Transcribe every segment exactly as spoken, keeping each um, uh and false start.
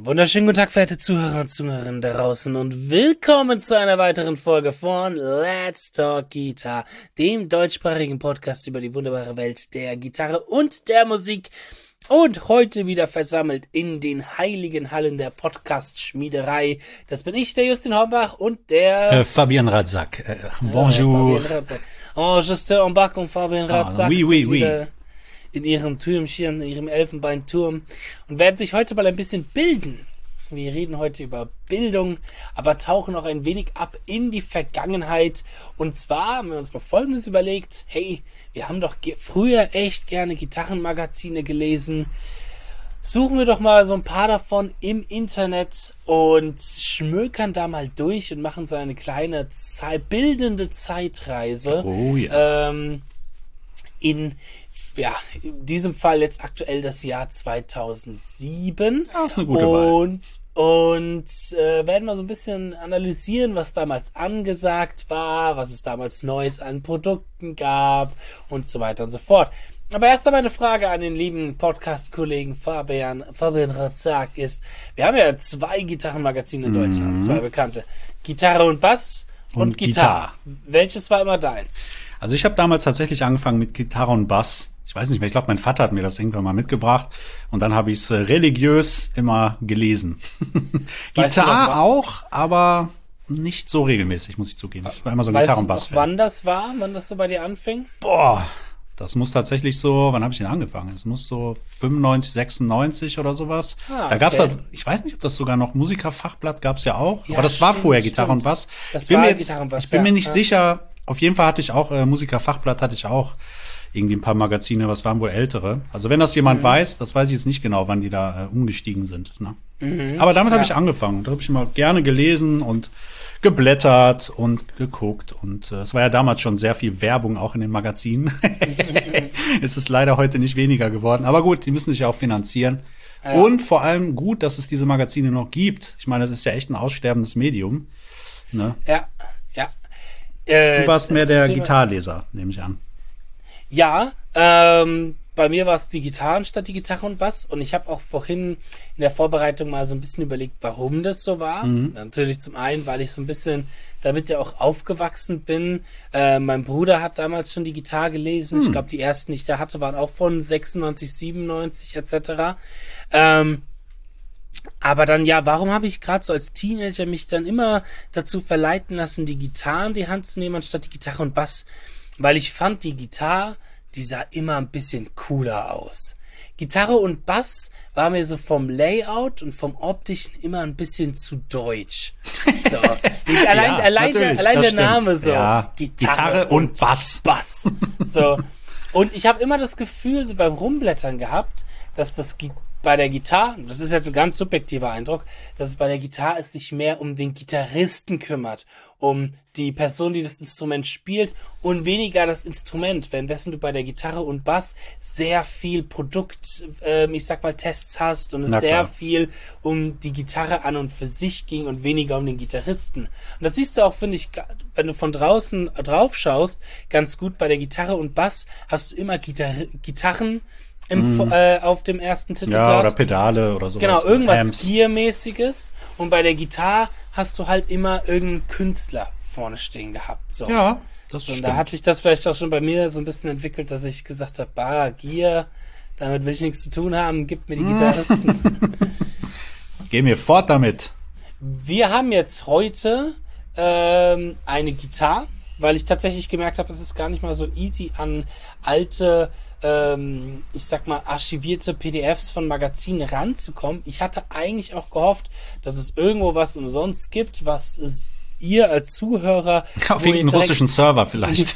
Einen wunderschönen guten Tag, verehrte Zuhörer und Zuhörerinnen da draußen und willkommen zu einer weiteren Folge von Let's Talk Guitar, dem deutschsprachigen Podcast über die wunderbare Welt der Gitarre und der Musik. Und heute wieder versammelt in den heiligen Hallen der Podcast-Schmiederei. Das bin ich, der Justin Hombach und der... Äh, Fabien Radsack. Äh, bonjour. Äh, Fabien Radsack. Oh, Justin Hombach und Fabien Radsack ah, oui, oui, sind oui. wieder in ihrem Türmchen, in ihrem Elfenbeinturm und werden sich heute mal ein bisschen bilden. Wir reden heute über Bildung, aber tauchen auch ein wenig ab in die Vergangenheit. Und zwar haben wir uns mal Folgendes überlegt. Hey, wir haben doch ge- früher echt gerne Gitarrenmagazine gelesen. Suchen wir doch mal so ein paar davon im Internet und schmökern da mal durch und machen so eine kleine Zeit, bildende Zeitreise. Oh ja. Ähm, in Ja, in diesem Fall jetzt aktuell das Jahr zweitausendsieben. Das ist eine gute Wahl. Und, und äh, werden wir so ein bisschen analysieren, was damals angesagt war, was es damals Neues an Produkten gab und so weiter und so fort. Aber erst einmal eine Frage an den lieben Podcast-Kollegen Fabian, Fabian Radsack ist, wir haben ja zwei Gitarrenmagazine in Deutschland, Mhm. zwei bekannte. Gitarre und Bass und, Und Gitarre. Welches war immer deins? Also ich habe damals tatsächlich angefangen mit Gitarre und Bass. Ich weiß nicht mehr, ich glaube, mein Vater hat mir das irgendwann mal mitgebracht. Und dann habe ich es äh, religiös immer gelesen. Weißt du noch, Gitarre wann- auch, aber nicht so regelmäßig, muss ich zugeben. Ich war immer so ein Weißt Gitarre- du und noch, Bass-Fan. wann das war? Wann das so bei dir anfing? Boah, das muss tatsächlich so, wann habe ich denn angefangen? Es muss so fünfundneunzig, sechsundneunzig oder sowas. Ah, Da gab's okay. halt, ich weiß nicht, ob das sogar noch Musikerfachblatt gab's ja auch. Ja, aber das war stimmt, vorher Gitarre stimmt. und Bass. Das ich bin war mir jetzt, Gitarre und Bass, ich bin ja, mir nicht ja. sicher. Auf jeden Fall hatte ich auch, äh, Musikerfachblatt hatte ich auch irgendwie ein paar Magazine, was waren wohl ältere. Also wenn das jemand Mhm. weiß, das weiß ich jetzt nicht genau, wann die da äh, umgestiegen sind. Ne? Aber damit habe Mhm. ja. ich angefangen. Da habe ich immer gerne gelesen und geblättert und geguckt. Und äh, es war ja damals schon sehr viel Werbung auch in den Magazinen. Es ist leider heute nicht weniger geworden. Aber gut, die müssen sich ja auch finanzieren. Ja. Und vor allem gut, dass es diese Magazine noch gibt. Ich meine, das ist ja echt ein aussterbendes Medium. Ne? Ja, ja. Äh, Du warst mehr zum der Thema- Gitarrleser, nehme ich an. Ja, ähm, bei mir war es die Gitarren statt die Gitarre und Bass. Und ich habe auch vorhin in der Vorbereitung mal so ein bisschen überlegt, warum das so war. Natürlich zum einen, weil ich so ein bisschen damit ja auch aufgewachsen bin. Äh, mein Bruder hat damals schon die Gitarre gelesen. Ich glaube, die ersten, die ich da hatte, waren auch von sechsundneunzig, siebenundneunzig et cetera. Ähm, Aber dann, ja, warum habe ich gerade so als Teenager mich dann immer dazu verleiten lassen, die Gitarre in die Hand zu nehmen, anstatt die Gitarre und Bass? Weil ich fand, die Gitarre, die sah immer ein bisschen cooler aus. Gitarre und Bass war mir so vom Layout und vom Optischen immer ein bisschen zu deutsch. So. Ich, allein Ja, allein, der, natürlich, allein das der stimmt. Name so. Ja, Gitarre und Bass. Bass. So. Und ich habe immer das Gefühl, so beim Rumblättern gehabt, dass das Gi- bei der Gitarre, das ist jetzt ein ganz subjektiver Eindruck, dass es bei der Gitarre es sich mehr um den Gitarristen kümmert, um die Person, die das Instrument spielt und weniger das Instrument, währenddessen du bei der Gitarre und Bass sehr viel Produkt, ähm, ich sag mal Tests hast und es Na sehr klar. viel um die Gitarre an und für sich ging und weniger um den Gitarristen. Und das siehst du auch, finde ich, ga- wenn du von draußen drauf schaust, ganz gut bei der Gitarre und Bass hast du immer Gitarre, Gitarren im, Vo- äh, auf dem ersten Titelblatt. Ja, oder Pedale oder sowas. Genau, ne? irgendwas Amps. Gear-mäßiges. Und bei der Gitarre hast du halt immer irgendeinen Künstler vorne stehen gehabt. So. Ja, das Und stimmt. da hat sich das vielleicht auch schon bei mir so ein bisschen entwickelt, dass ich gesagt habe, bah, Gear, damit will ich nichts zu tun haben, gib mir die Hm. Gitarristen. Geh mir fort damit. Wir haben jetzt heute ähm, eine Gitarre, weil ich tatsächlich gemerkt habe, es ist gar nicht mal so easy an alte, ähm, ich sag mal, archivierte P D Fs von Magazinen ranzukommen. Ich hatte eigentlich auch gehofft, dass es irgendwo was umsonst gibt, was es ihr als Zuhörer, Auf wo ihr irgendeinem direkt- russischen Server vielleicht.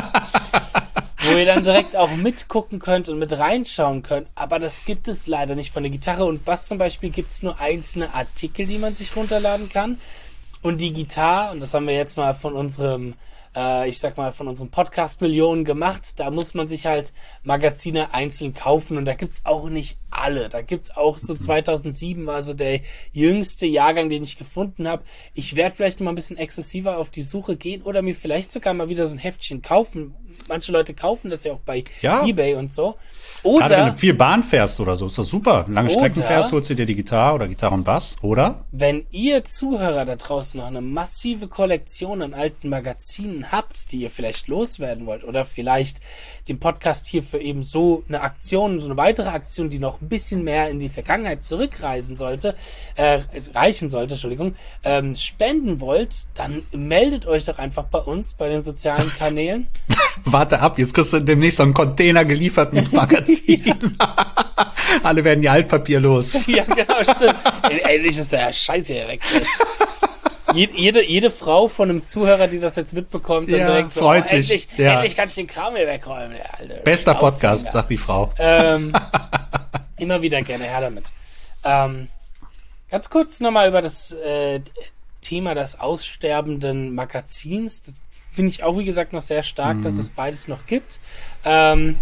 wo ihr dann direkt auch mitgucken könnt und mit reinschauen könnt. Aber das gibt es leider nicht. Von der Gitarre und Bass zum Beispiel gibt es nur einzelne Artikel, die man sich runterladen kann. Und die Gitarre, und das haben wir jetzt mal von unserem, äh, ich sag mal, von unserem Podcast-Millionen gemacht, da muss man sich halt Magazine einzeln kaufen und da gibt's auch nicht alle. Da gibt's auch so zweitausendsieben war so der jüngste Jahrgang, den ich gefunden habe. Ich werde vielleicht noch mal ein bisschen exzessiver auf die Suche gehen oder mir vielleicht sogar mal wieder so ein Heftchen kaufen, manche Leute kaufen das ja auch bei Ja. eBay und so. Gerade wenn Oder du viel Bahn fährst oder so, ist das super. Lange Strecken Oder- fährst, holst du dir die Gitarre oder Gitarre und Bass, oder? wenn ihr Zuhörer da draußen noch eine massive Kollektion an alten Magazinen habt, die ihr vielleicht loswerden wollt, oder vielleicht den Podcast hier für eben so eine Aktion, so eine weitere Aktion, die noch ein bisschen mehr in die Vergangenheit zurückreisen sollte, äh, reichen sollte, Entschuldigung, ähm, spenden wollt, dann meldet euch doch einfach bei uns, bei den sozialen Kanälen. Warte ab, jetzt kriegst du demnächst so einen Container geliefert mit Magazin. Alle werden die Altpapier los. Ja, genau, stimmt. Endlich ist der Scheiß hier weg. Jede, jede, jede Frau von einem Zuhörer, die das jetzt mitbekommt, dann Ja, direkt so, freut oh, sich. Endlich, Ja. endlich kann ich den Kram hier wegräumen. Der alte Bester Staubfänger. Podcast, sagt die Frau. Ähm, immer wieder gerne, her damit. Ähm, ganz kurz nochmal über das äh, Thema des aussterbenden Magazins. Das finde ich auch, wie gesagt, noch sehr stark, Mhm. dass es beides noch gibt. Ähm,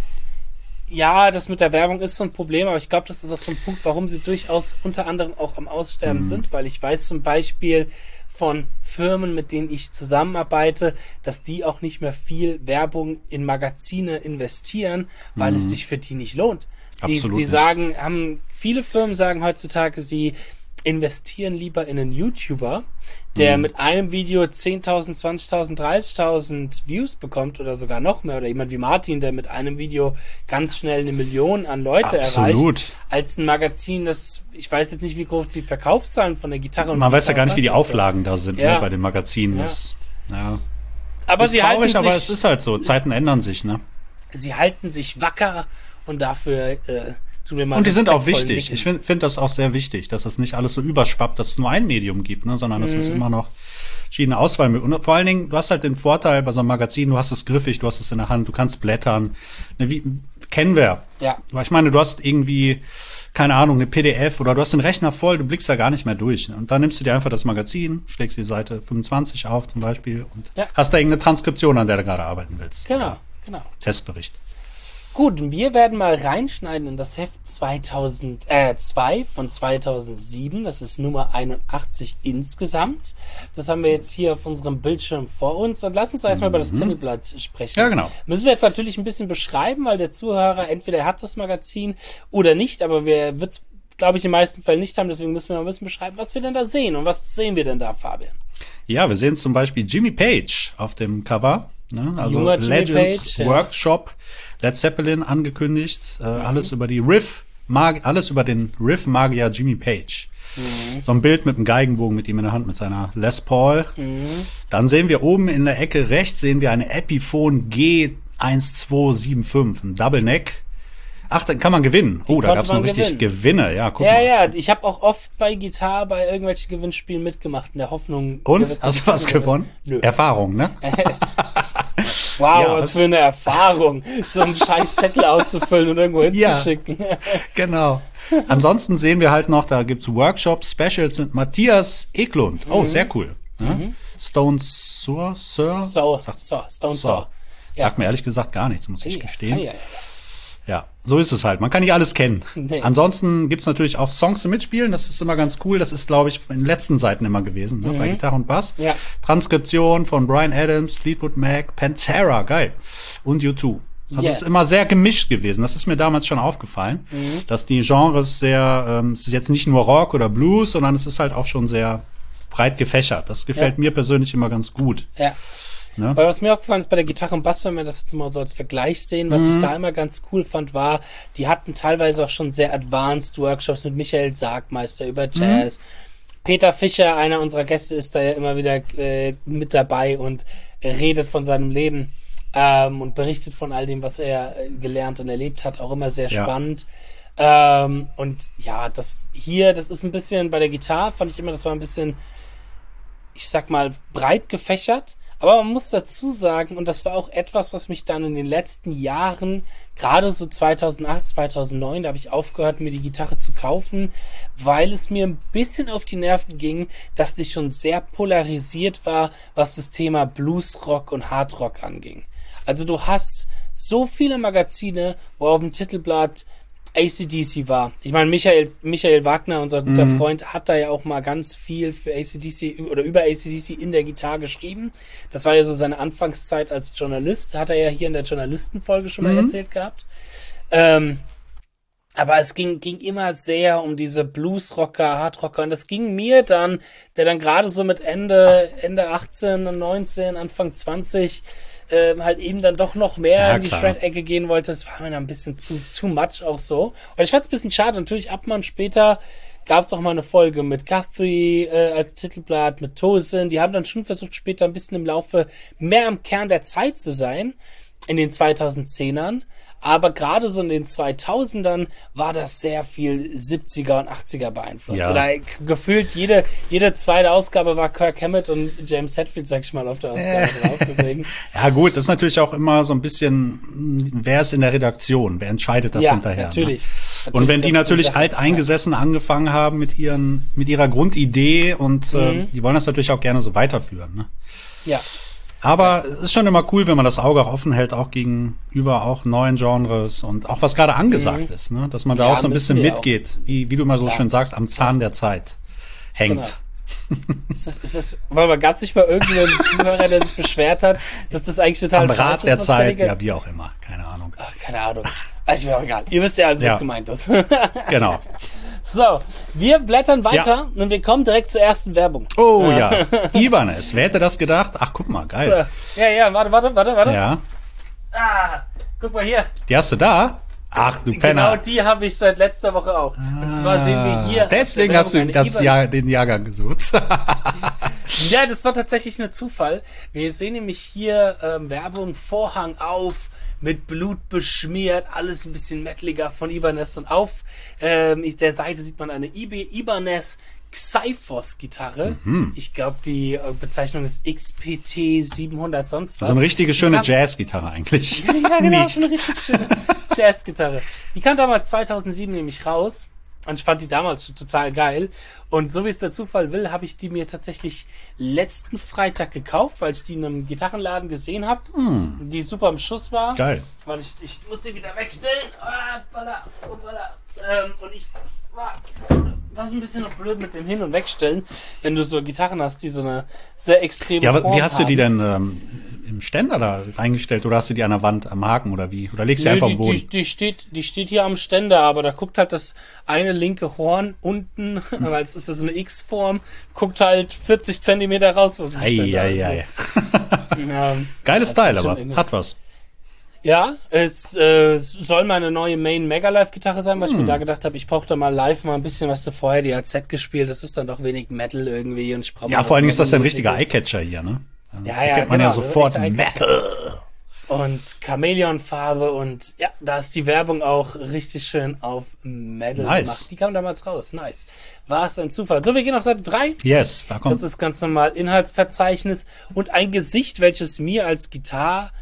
ja, das mit der Werbung ist so ein Problem, aber ich glaube, das ist auch so ein Punkt, warum sie durchaus unter anderem auch am Aussterben Mhm. sind, weil ich weiß zum Beispiel von Firmen, mit denen ich zusammenarbeite, dass die auch nicht mehr viel Werbung in Magazine investieren, weil es sich für die nicht lohnt. Die, Absolut die nicht. sagen, haben, viele Firmen sagen heutzutage, sie investieren lieber in einen YouTuber, der Mhm. mit einem Video zehntausend, zwanzigtausend, dreißigtausend Views bekommt oder sogar noch mehr, oder jemand wie Martin, der mit einem Video ganz schnell eine Million an Leute Absolut. erreicht, als ein Magazin, das, ich weiß jetzt nicht, wie groß die Verkaufszahlen von der Gitarre und Man weiß ja gar nicht, wie die Gitarre und Bass ist. Auflagen da sind, Ja. ne, bei den Magazinen. Ja. Das, ja. Aber ist sie traurig, halten aber sich, es ist halt so. Zeiten ändern sich, ne? sie halten sich wacker und dafür, äh, tun wir mal Und die sind auch respektvoll wichtig. nicken. Ich finde find das auch sehr wichtig, dass das nicht alles so überschwappt, dass es nur ein Medium gibt, ne, sondern es ist Mhm. immer noch verschiedene Auswahl. Und vor allen Dingen, du hast halt den Vorteil bei so einem Magazin, du hast es griffig, du hast es in der Hand, du kannst blättern. Ne, wie, kennen wir. Ja. Aber ich meine, du hast irgendwie, keine Ahnung, eine P D F oder du hast den Rechner voll, du blickst da gar nicht mehr durch. Ne? Und dann nimmst du dir einfach das Magazin, schlägst die Seite fünfundzwanzig auf zum Beispiel und Ja. hast da irgendeine Transkription, an der du gerade arbeiten willst. Genau, genau. Testbericht. Gut, wir werden mal reinschneiden in das Heft zweitausendzwei von zweitausendsieben. Das ist Nummer einundachtzig insgesamt. Das haben wir jetzt hier auf unserem Bildschirm vor uns. Und lass uns erstmal über das Titelblatt sprechen. Ja, genau. Müssen wir jetzt natürlich ein bisschen beschreiben, weil der Zuhörer entweder er hat das Magazin oder nicht, aber wir wird's, glaube ich, in den meisten Fällen nicht haben. Deswegen müssen wir mal ein bisschen beschreiben, was wir denn da sehen. Und was sehen wir denn da, Fabian? Ja, wir sehen zum Beispiel Jimmy Page auf dem Cover. Ne? Also Junger Jimmy Legends Page, ja. Workshop, Led Zeppelin angekündigt, äh, alles über die Riff, Mag alles über den Riff-Magier Jimmy Page. Mhm. So ein Bild mit einem Geigenbogen mit ihm in der Hand, mit seiner Les Paul. Mhm. Dann sehen wir oben in der Ecke rechts sehen wir eine Epiphone G eins zwei sieben fünf, ein Double Neck. Ach, dann kann man gewinnen. Oh, da konnte gab's noch man richtig gewinnen. Gewinne. Ja, guck Ja, mal. ja, ich habe auch oft bei Gitarre bei irgendwelchen Gewinnspielen mitgemacht, in der Hoffnung. Und? gewisse Hast du was Gitarren gewonnen? Nö. Erfahrung, ne? Wow, Ja, was was- für eine Erfahrung, so einen scheiß Zettel auszufüllen und irgendwo Ja. hinzuschicken. Genau. Ansonsten sehen wir halt noch, da gibt's Workshops, Specials mit Matthias Eklund. Oh, sehr cool. Ja? Stone Sour, Sir? So, Sag, so, Stone so. Sour. Sagt mir ehrlich gesagt gar nichts, muss ich Ja, gestehen. ja, ja. Ja, so ist es halt. Man kann nicht alles kennen. Nee. Ansonsten gibt's natürlich auch Songs zum Mitspielen. Das ist immer ganz cool. Das ist, glaube ich, in den letzten Seiten immer gewesen, ne? Bei Gitarre und Bass. Ja. Transkription von Bryan Adams, Fleetwood Mac, Pantera, geil. Und U zwei. Also Yes. es ist immer sehr gemischt gewesen. Das ist mir damals schon aufgefallen, dass die Genres sehr, ähm, es ist jetzt nicht nur Rock oder Blues, sondern es ist halt auch schon sehr breit gefächert. Das gefällt Ja. mir persönlich immer ganz gut. Ja. Ne? Weil was mir aufgefallen ist bei der Gitarre und Bass, wenn wir das jetzt mal so als Vergleich sehen, was Mhm. ich da immer ganz cool fand, war, die hatten teilweise auch schon sehr advanced Workshops mit Michael Sargmeister über Jazz. Mhm. Peter Fischer, einer unserer Gäste, ist da ja immer wieder äh, mit dabei und redet von seinem Leben ähm, und berichtet von all dem, was er äh, gelernt und erlebt hat. Auch immer sehr Ja. spannend. Ähm, und ja, das hier, das ist ein bisschen, bei der Gitarre fand ich immer, das war ein bisschen, ich sag mal, breit gefächert. Aber man muss dazu sagen, und das war auch etwas, was mich dann in den letzten Jahren, gerade so zweitausendacht, zweitausendneun, da habe ich aufgehört, mir die Gitarre zu kaufen, weil es mir ein bisschen auf die Nerven ging, dass die schon sehr polarisiert war, was das Thema Bluesrock und Hardrock anging. Also du hast so viele Magazine, wo auf dem Titelblatt A C D C war. Ich meine, Michael, Michael Wagner, unser guter mhm. Freund, hat da ja auch mal ganz viel für A C D C oder über A C D C in der Gitarre geschrieben. Das war ja so seine Anfangszeit als Journalist. Hat er ja hier in der Journalistenfolge schon mal mhm. erzählt gehabt. Ähm, aber es ging, ging immer sehr um diese Bluesrocker, Hardrocker. Und das ging mir dann, der dann gerade so mit Ende, Ende achtzehn und neunzehn, Anfang zwanzig Ähm, halt eben dann doch noch mehr ja, in die Shred-Ecke gehen wollte. Das war mir dann ein bisschen zu too much auch so. Und ich fand es ein bisschen schade. Natürlich, ab man später gab es auch mal eine Folge mit Guthrie äh, als Titelblatt, mit Tosin. Die haben dann schon versucht, später ein bisschen im Laufe mehr am Kern der Zeit zu sein, in den zweitausendzehnern. Aber gerade so in den zweitausendern war das sehr viel siebziger und achtziger beeinflusst. Ja. Oder gefühlt jede, jede zweite Ausgabe war Kirk Hammett und James Hetfield, sag ich mal, auf der Ausgabe äh. drauf. Deswegen. Ja gut, das ist natürlich auch immer so ein bisschen, wer ist in der Redaktion, wer entscheidet das ja, hinterher. Natürlich. Ne? natürlich. Und wenn die natürlich alteingesessen ja. angefangen haben mit ihren, mit ihrer Grundidee und mhm. äh, die wollen das natürlich auch gerne so weiterführen. Ne? Ja. Aber es ist schon immer cool, wenn man das Auge auch offen hält, auch gegenüber auch neuen Genres und auch was gerade angesagt mhm. ist, ne? Dass man da ja, auch so ein bisschen mitgeht, auch. wie wie du mal so ja. schön sagst, am Zahn der Zeit hängt. Genau. ist das, ist das, weil gab es nicht mal irgendeinen Zuhörer, der sich beschwert hat, dass das eigentlich total am Rad falsch der ist, Zeit, ja, wie auch immer, keine Ahnung. Ach, keine Ahnung. Also mir auch egal. Ihr wisst ja also, ja. was gemeint ist. Genau. So, wir blättern weiter ja. und wir kommen direkt zur ersten Werbung. Oh ja, Ibanez, wer hätte das gedacht? Ach, guck mal, geil. So. Ja, ja, warte, warte, warte, warte. Ja. Ah, guck mal hier. Die hast du da? Ach, du Penner. Genau die habe ich seit letzter Woche auch. Ah, und zwar sehen wir hier... Deswegen hast du das Jahr, den Jahrgang gesucht. Ja, das war tatsächlich ein Zufall. Wir sehen nämlich hier ähm, Werbung, Vorhang auf, mit Blut beschmiert, alles ein bisschen metaliger von Ibanez. Und auf ähm, der Seite sieht man eine Ibanez Xyphos-Gitarre. Mhm. Ich glaube, die äh, Bezeichnung ist X P T siebenhundert sonst was. So eine richtige schöne Jazz-Gitarre eigentlich. Ja, ja genau, Nicht. so eine richtig schöne Jazz-Gitarre. Die kam damals zweitausendsieben nämlich raus. Und ich fand die damals schon total geil. Und so wie es der Zufall will, habe ich die mir tatsächlich letzten Freitag gekauft, weil ich die in einem Gitarrenladen gesehen habe, hm. die super im Schuss war. Geil. Weil ich, ich muss sie wieder wegstellen. Ah, balla, oh, balla. Ähm, und ich war, das ist ein bisschen noch blöd mit dem Hin- und Wegstellen, wenn du so Gitarren hast, die so eine sehr extreme Ja, Form wie hast haben. du die denn ähm, im Ständer da reingestellt oder hast du die an der Wand am Haken oder wie? Oder legst du Nö, einfach die, am Boden? Die, die, steht, die steht hier am Ständer, aber da guckt halt das eine linke Horn unten, weil es ist ja so eine X-Form, guckt halt vierzig Zentimeter raus, was im Ständer ei, ei, so. ja, Geiles Teil, aber hat was. Ja, es äh, soll meine neue Main Mega-Live-Gitarre sein, weil hm. ich mir da gedacht habe, ich brauche da mal live mal ein bisschen, was du vorher die A Z gespielt, das ist dann doch wenig Metal irgendwie und ich brauche Ja, vor allen Dingen ist das ja ein richtiger Eyecatcher hier, ne? Also ja, ja, kennt man genau, ja sofort Metal. Und Chamäleonfarbe und ja, da ist die Werbung auch richtig schön auf Metal nice. gemacht. Die kam damals raus, nice. War es ein Zufall. So, wir gehen auf Seite drei. Yes, da kommt. Das ist ganz normal Inhaltsverzeichnis und ein Gesicht, welches mir als Gitarre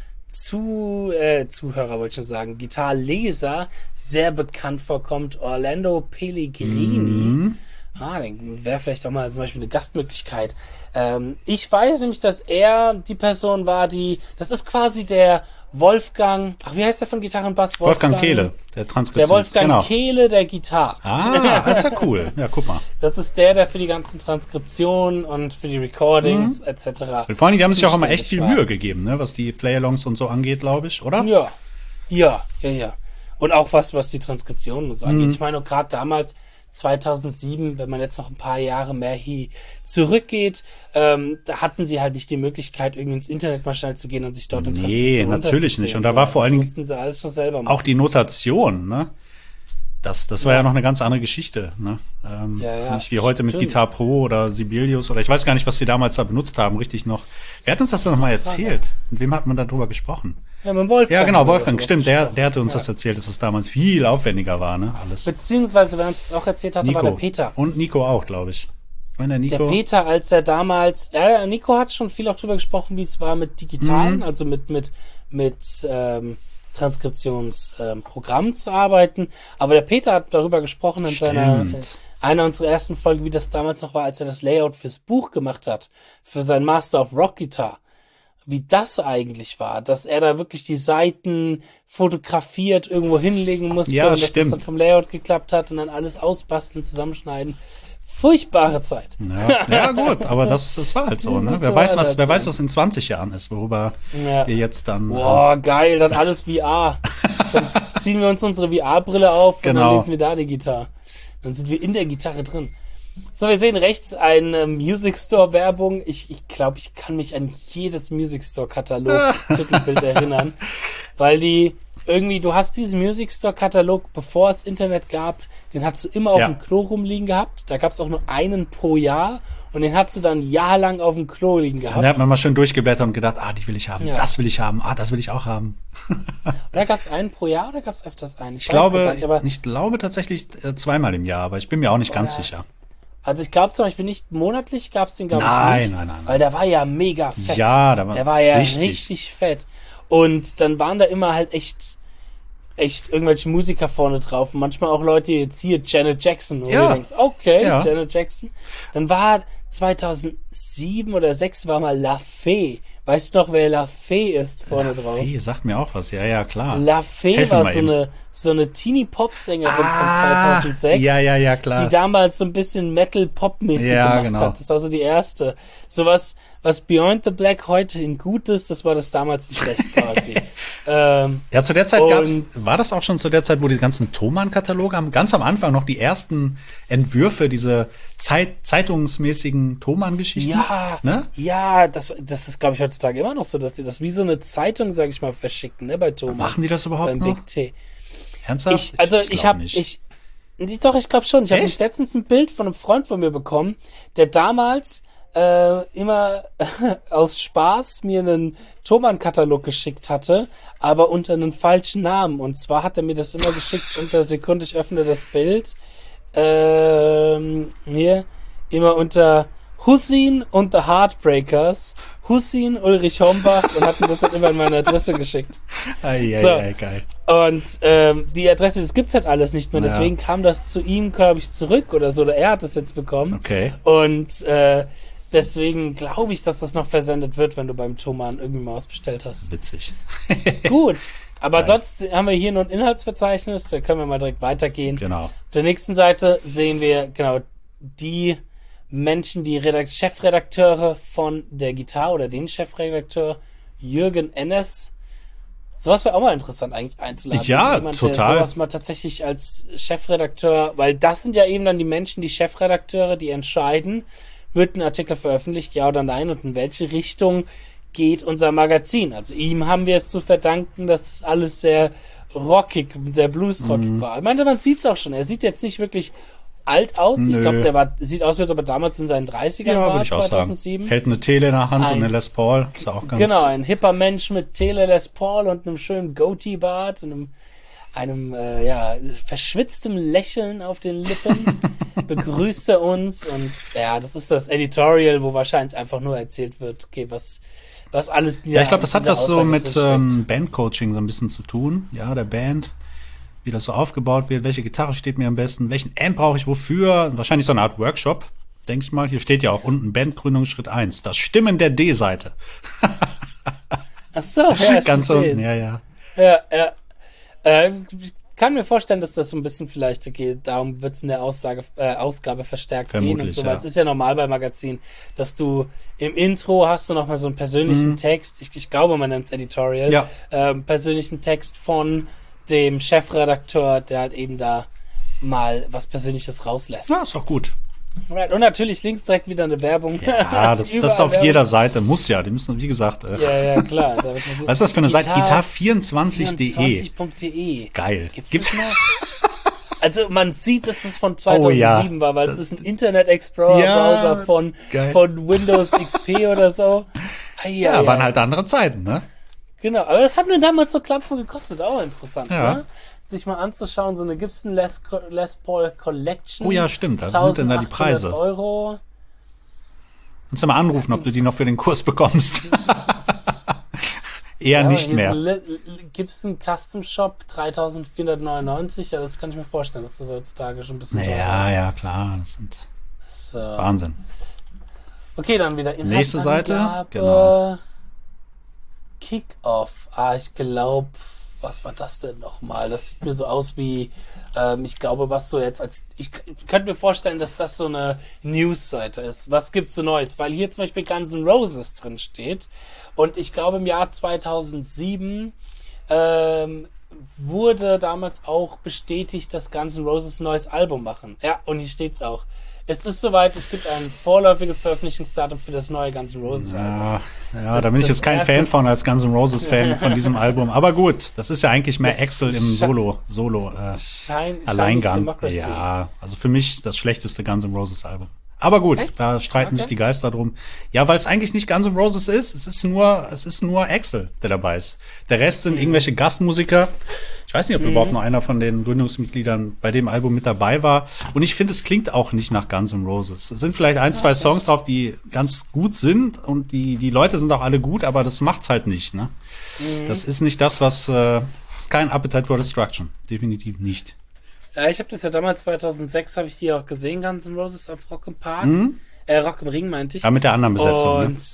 zu äh, Zuhörer wollte ich schon sagen, Gitarleser sehr bekannt vorkommt, Orlando Pellegrini. Mhm. Ah, dann wäre vielleicht auch mal zum Beispiel eine Gastmöglichkeit. Ähm, ich weiß nämlich, dass er die Person war, die, das ist quasi der Wolfgang, ach, wie heißt der von Gitarrenbass? Wolfgang, Wolfgang Kehle, der Transkription. Der Wolfgang genau. Kehle der Gitarre. Ah, das ist ja cool. Ja, guck mal. Das ist der, der für die ganzen Transkriptionen und für die Recordings mhm. et cetera. Vor allem, die haben sich auch immer echt viel Mühe gegeben, ne, was die Playalongs und so angeht, glaube ich, oder? Ja, ja, ja, ja. Und auch was, was die Transkriptionen und so angeht. Mhm. Ich meine, gerade damals, zweitausendsieben, wenn man jetzt noch ein paar Jahre mehr hier zurückgeht, ähm, da hatten sie halt nicht die Möglichkeit, irgendwie ins Internet mal schnell zu gehen und sich dort in Transkription Nee, natürlich nicht. Und da war vor allen Dingen sie alles schon selber machen. auch die Notation, ne? Das, das war ja. ja noch eine ganz andere Geschichte, ne? Ähm, ja, ja, nicht wie heute stimmt. mit Guitar Pro oder Sibelius oder ich weiß gar nicht, was sie damals da benutzt haben, richtig noch. Wer hat uns das denn noch mal erzählt? Mit wem hat man da drüber gesprochen? Ja, mit Wolfgang. Ja, genau, Wolfgang, stimmt, der, der hatte uns ja. das erzählt, dass es damals viel aufwendiger war, ne? Alles. Beziehungsweise, wer uns das auch erzählt hatte, Nico. war der Peter. Und Nico auch, glaube ich. Ich meine, der Nico. Der Peter, als er damals, ja, Nico hat schon viel auch drüber gesprochen, wie es war mit digitalen, mhm. also mit, mit, mit, ähm, Transkriptionsprogrammen ähm, zu arbeiten. Aber der Peter hat darüber gesprochen in Stimmt. seiner, äh, einer unserer ersten Folgen, wie das damals noch war, als er das Layout fürs Buch gemacht hat, für sein Master of Rock Guitar. wie das eigentlich war, dass er da wirklich die Seiten fotografiert irgendwo hinlegen musste Ja, und dass stimmt. das dann vom Layout geklappt hat und dann alles ausbasteln, zusammenschneiden. Furchtbare Zeit. Ja, ja gut, aber das, das war halt so, ne? Das Wer war weiß, halt was, wer so. weiß, was in zwanzig Jahren ist, worüber Ja. wir jetzt dann. Boah, geil, dann alles V R. Dann ziehen wir uns unsere V R-Brille auf und Genau. dann lesen wir da die Gitarre. Dann sind wir in der Gitarre drin. So, wir sehen rechts eine Music Store Werbung. Ich, ich glaube, ich kann mich an jedes Music Store Katalog Titelbild erinnern, weil die irgendwie, du hast diesen Music Store Katalog, bevor es Internet gab, den hast du immer auf Ja. dem Klo rumliegen gehabt. Da gab es auch nur einen pro Jahr und den hast du dann jahrelang auf dem Klo liegen gehabt. Da hat man mal schön durchgeblättert und gedacht, ah, die will ich haben, Ja. das will ich haben, ah, das will ich auch haben. Oder gab es einen pro Jahr oder gab es öfters einen? Ich weiß gar glaube, nicht, aber ich glaube tatsächlich äh, zweimal im Jahr, aber ich bin mir auch nicht ganz ja. sicher. also ich glaube zum Beispiel nicht monatlich gab es den, glaube ich, Nein, nicht. nein, nein, nein. Weil der war ja mega fett. Ja, der war der war ja richtig. richtig. fett. Und dann waren da immer halt echt, echt irgendwelche Musiker vorne drauf. Und manchmal auch Leute, jetzt hier, Janet Jackson. Und Ja. du denkst, okay, Ja. Janet Jackson. Dann war zweitausendsieben oder sechs war mal La Fee. Weißt du noch, wer La Fee ist vorne drauf? Hey, sagt mir auch was, ja, ja, klar. La Fee Helf mir war mal so eben. eine, so eine Teenie-Pop-Sängerin Ah, von zweitausendsechs. ja, ja, ja, klar. Die damals so ein bisschen Metal-Pop-mäßig Ja, gemacht genau. hat. Das war so die erste. Sowas, was Beyond the Black heute in gut ist, das war das damals in schlecht quasi. ähm, Ja, zu der Zeit gab's, Und- war das auch schon zu der Zeit, wo die ganzen Thomann-Kataloge haben, ganz am Anfang noch die ersten Entwürfe, diese Zeit, zeitungsmäßigen Thomann-Geschichten. ja, Ne? ja, das, das ist, glaube ich, heutzutage immer noch so, dass die das wie so eine Zeitung, sag ich mal, verschicken, ne, bei Thomas. Machen die das überhaupt beim noch? Big T. Ernsthaft? Ich, also ich, glaub habe nicht. ich nee, doch, ich glaube schon. Ich habe Echt? letztens ein Bild von einem Freund von mir bekommen, der damals äh, immer aus Spaß mir einen Thomann-Katalog geschickt hatte, aber unter einem falschen Namen. Und zwar hat er mir das immer geschickt unter Sekunde, ich öffne das Bild. Ähm, hier, immer unter Hussein und the Heartbreakers, Hussein Ulrich Hombach und hat mir das dann immer in meine Adresse geschickt. Ei, ei, So. ei, geil. Und ähm, die Adresse, das gibt's halt alles nicht mehr. Ja. Deswegen kam das zu ihm, glaube ich, zurück oder so. Oder er hat das jetzt bekommen. Okay. Und äh, deswegen glaube ich, dass das noch versendet wird, wenn du beim Thomann irgendwie mal was bestellt hast. Witzig. Gut. Aber Geil. sonst haben wir hier nur ein Inhaltsverzeichnis. Da können wir mal direkt weitergehen. Genau. Auf der nächsten Seite sehen wir genau die Menschen, die Redakt- Chefredakteure von der Gitarre oder den Chefredakteur Jürgen Ennes. Sowas wäre auch mal interessant eigentlich einzuladen. Ja, Jemand, total. der sowas mal tatsächlich als Chefredakteur, weil das sind ja eben dann die Menschen, die Chefredakteure, die entscheiden, wird ein Artikel veröffentlicht, ja oder nein, und in welche Richtung geht unser Magazin. Also ihm haben wir es zu verdanken, dass das alles sehr rockig, sehr bluesrockig Mhm. war. Ich meine, man sieht es auch schon. Er sieht jetzt nicht wirklich alt aus. Ich Nö. glaube, der war, sieht aus, als ob er damals in seinen dreißigern Ja, war, würde ich auch sagen. zweitausendsieben. Hält eine Tele in der Hand Ein- und eine Les Paul. Ist auch ganz. Genau, ein hipper Mensch mit Tele Les Paul und einem schönen Goatee-Bart und einem, einem äh, ja, verschwitztem Lächeln auf den Lippen begrüßt er uns. Und ja, das ist das Editorial, wo wahrscheinlich einfach nur erzählt wird, okay, was, was alles Ja, ich glaube, das hat dieser was so Aussage mit drinsteckt. ähm, Bandcoaching so ein bisschen zu tun. Ja, der Band, wie das so aufgebaut wird, welche Gitarre steht mir am besten, welchen Amp brauche ich wofür. Wahrscheinlich so eine Art Workshop, denke ich mal. Hier steht ja auch unten Bandgründung Schritt eins. Das Stimmen der D-Seite. Ach so, ja, ich Ganz sehe unten, es. ja, ja. Ja, ja. Äh, ich kann mir vorstellen, dass das so ein bisschen vielleicht, okay, darum wird es in der Aussage, äh, Ausgabe verstärkt gehen und Vermutlich, so, weil ja. es ist ja normal bei Magazinen, dass du im Intro hast du nochmal so einen persönlichen Text, ich, ich glaube, man nennt es Editorial, Mhm. Ja. ähm, persönlichen Text von dem Chefredakteur, der halt eben da mal was Persönliches rauslässt. Ja, ist auch gut. Right. Und natürlich links direkt wieder eine Werbung. Ja, das, das ist Überall auf Werbung. jeder Seite. Muss ja. Die müssen, wie gesagt, äh, Ja, ja, klar. Da wird man so- was ist das für eine Seite? Gitar Gitar vierundzwanzig punkt de. vierundzwanzig punkt de. Geil. Gibt's, Gibt's- das noch? Also man sieht, dass das von zweitausendsieben Oh ja. war, weil Das- es ist ein Internet Explorer Browser Ja, von, geil. von Windows X P oder so. Ai, Ja, ai, waren ai. halt andere Zeiten, ne? Genau, aber das hat mir damals so Klampfen gekostet, auch interessant, Ja. ne? Sich mal anzuschauen, so eine Gibson Les, Co- Les Paul Collection. Oh ja, stimmt, da sind denn da die Preise? eintausendachthundert Euro. Kannst du mal anrufen, ob du die noch für den Kurs bekommst. Eher Ja, nicht hier mehr. ist ein Le- Le- Gibson Custom Shop dreitausendvierhundertneunundneunzig. Ja, das kann ich mir vorstellen, dass das heutzutage schon ein bisschen teurer Ja, ist. ja, klar. Das sind So. Wahnsinn. Okay, dann wieder Nächste Seite, Inhaltsangabe. genau. Kick-Off. Ah, ich glaube, was war das denn nochmal? Das sieht mir so aus wie, ähm, ich glaube, was so jetzt als, ich, ich könnte mir vorstellen, dass das so eine News-Seite ist. Was gibt's so Neues? Weil hier zum Beispiel Guns N' Roses drin steht. Und ich glaube, im Jahr zweitausendsieben ähm, wurde damals auch bestätigt, dass Guns N' Roses ein neues Album machen. Ja, und hier steht's auch. Es ist soweit, es gibt ein vorläufiges Veröffentlichungsdatum für das neue Guns N' Roses Album. Ja, ja Das- da bin ich das jetzt kein er- Fan das- von, als Guns N' Roses Fan von diesem Album. Aber gut, das ist ja eigentlich mehr Das Axl im scha- Solo, Solo, äh, Schein, Alleingang. Democracy. Ja, also für mich das schlechteste Guns N' Roses Album. Aber gut, Echt? da streiten Okay. sich die Geister drum. Ja, weil es eigentlich nicht Guns N' Roses ist. Es ist nur, es ist nur Axl, der dabei ist. Der Rest sind irgendwelche Gastmusiker. Ich weiß nicht, ob überhaupt noch einer von den Gründungsmitgliedern bei dem Album mit dabei war. Und ich finde, es klingt auch nicht nach Guns N' Roses. Es sind vielleicht ein, zwei Songs drauf, die ganz gut sind und die, die Leute sind auch alle gut, aber das macht's halt nicht, ne? Das ist nicht das, was, äh, ist kein Appetite for Destruction. Definitiv nicht. Ja, ich habe das ja damals zweitausendsechs habe ich die auch gesehen, Guns N' Roses auf Rock im Park. Äh, Rock im Ring meinte ich. Ja, mit der anderen Besetzung, Und ne?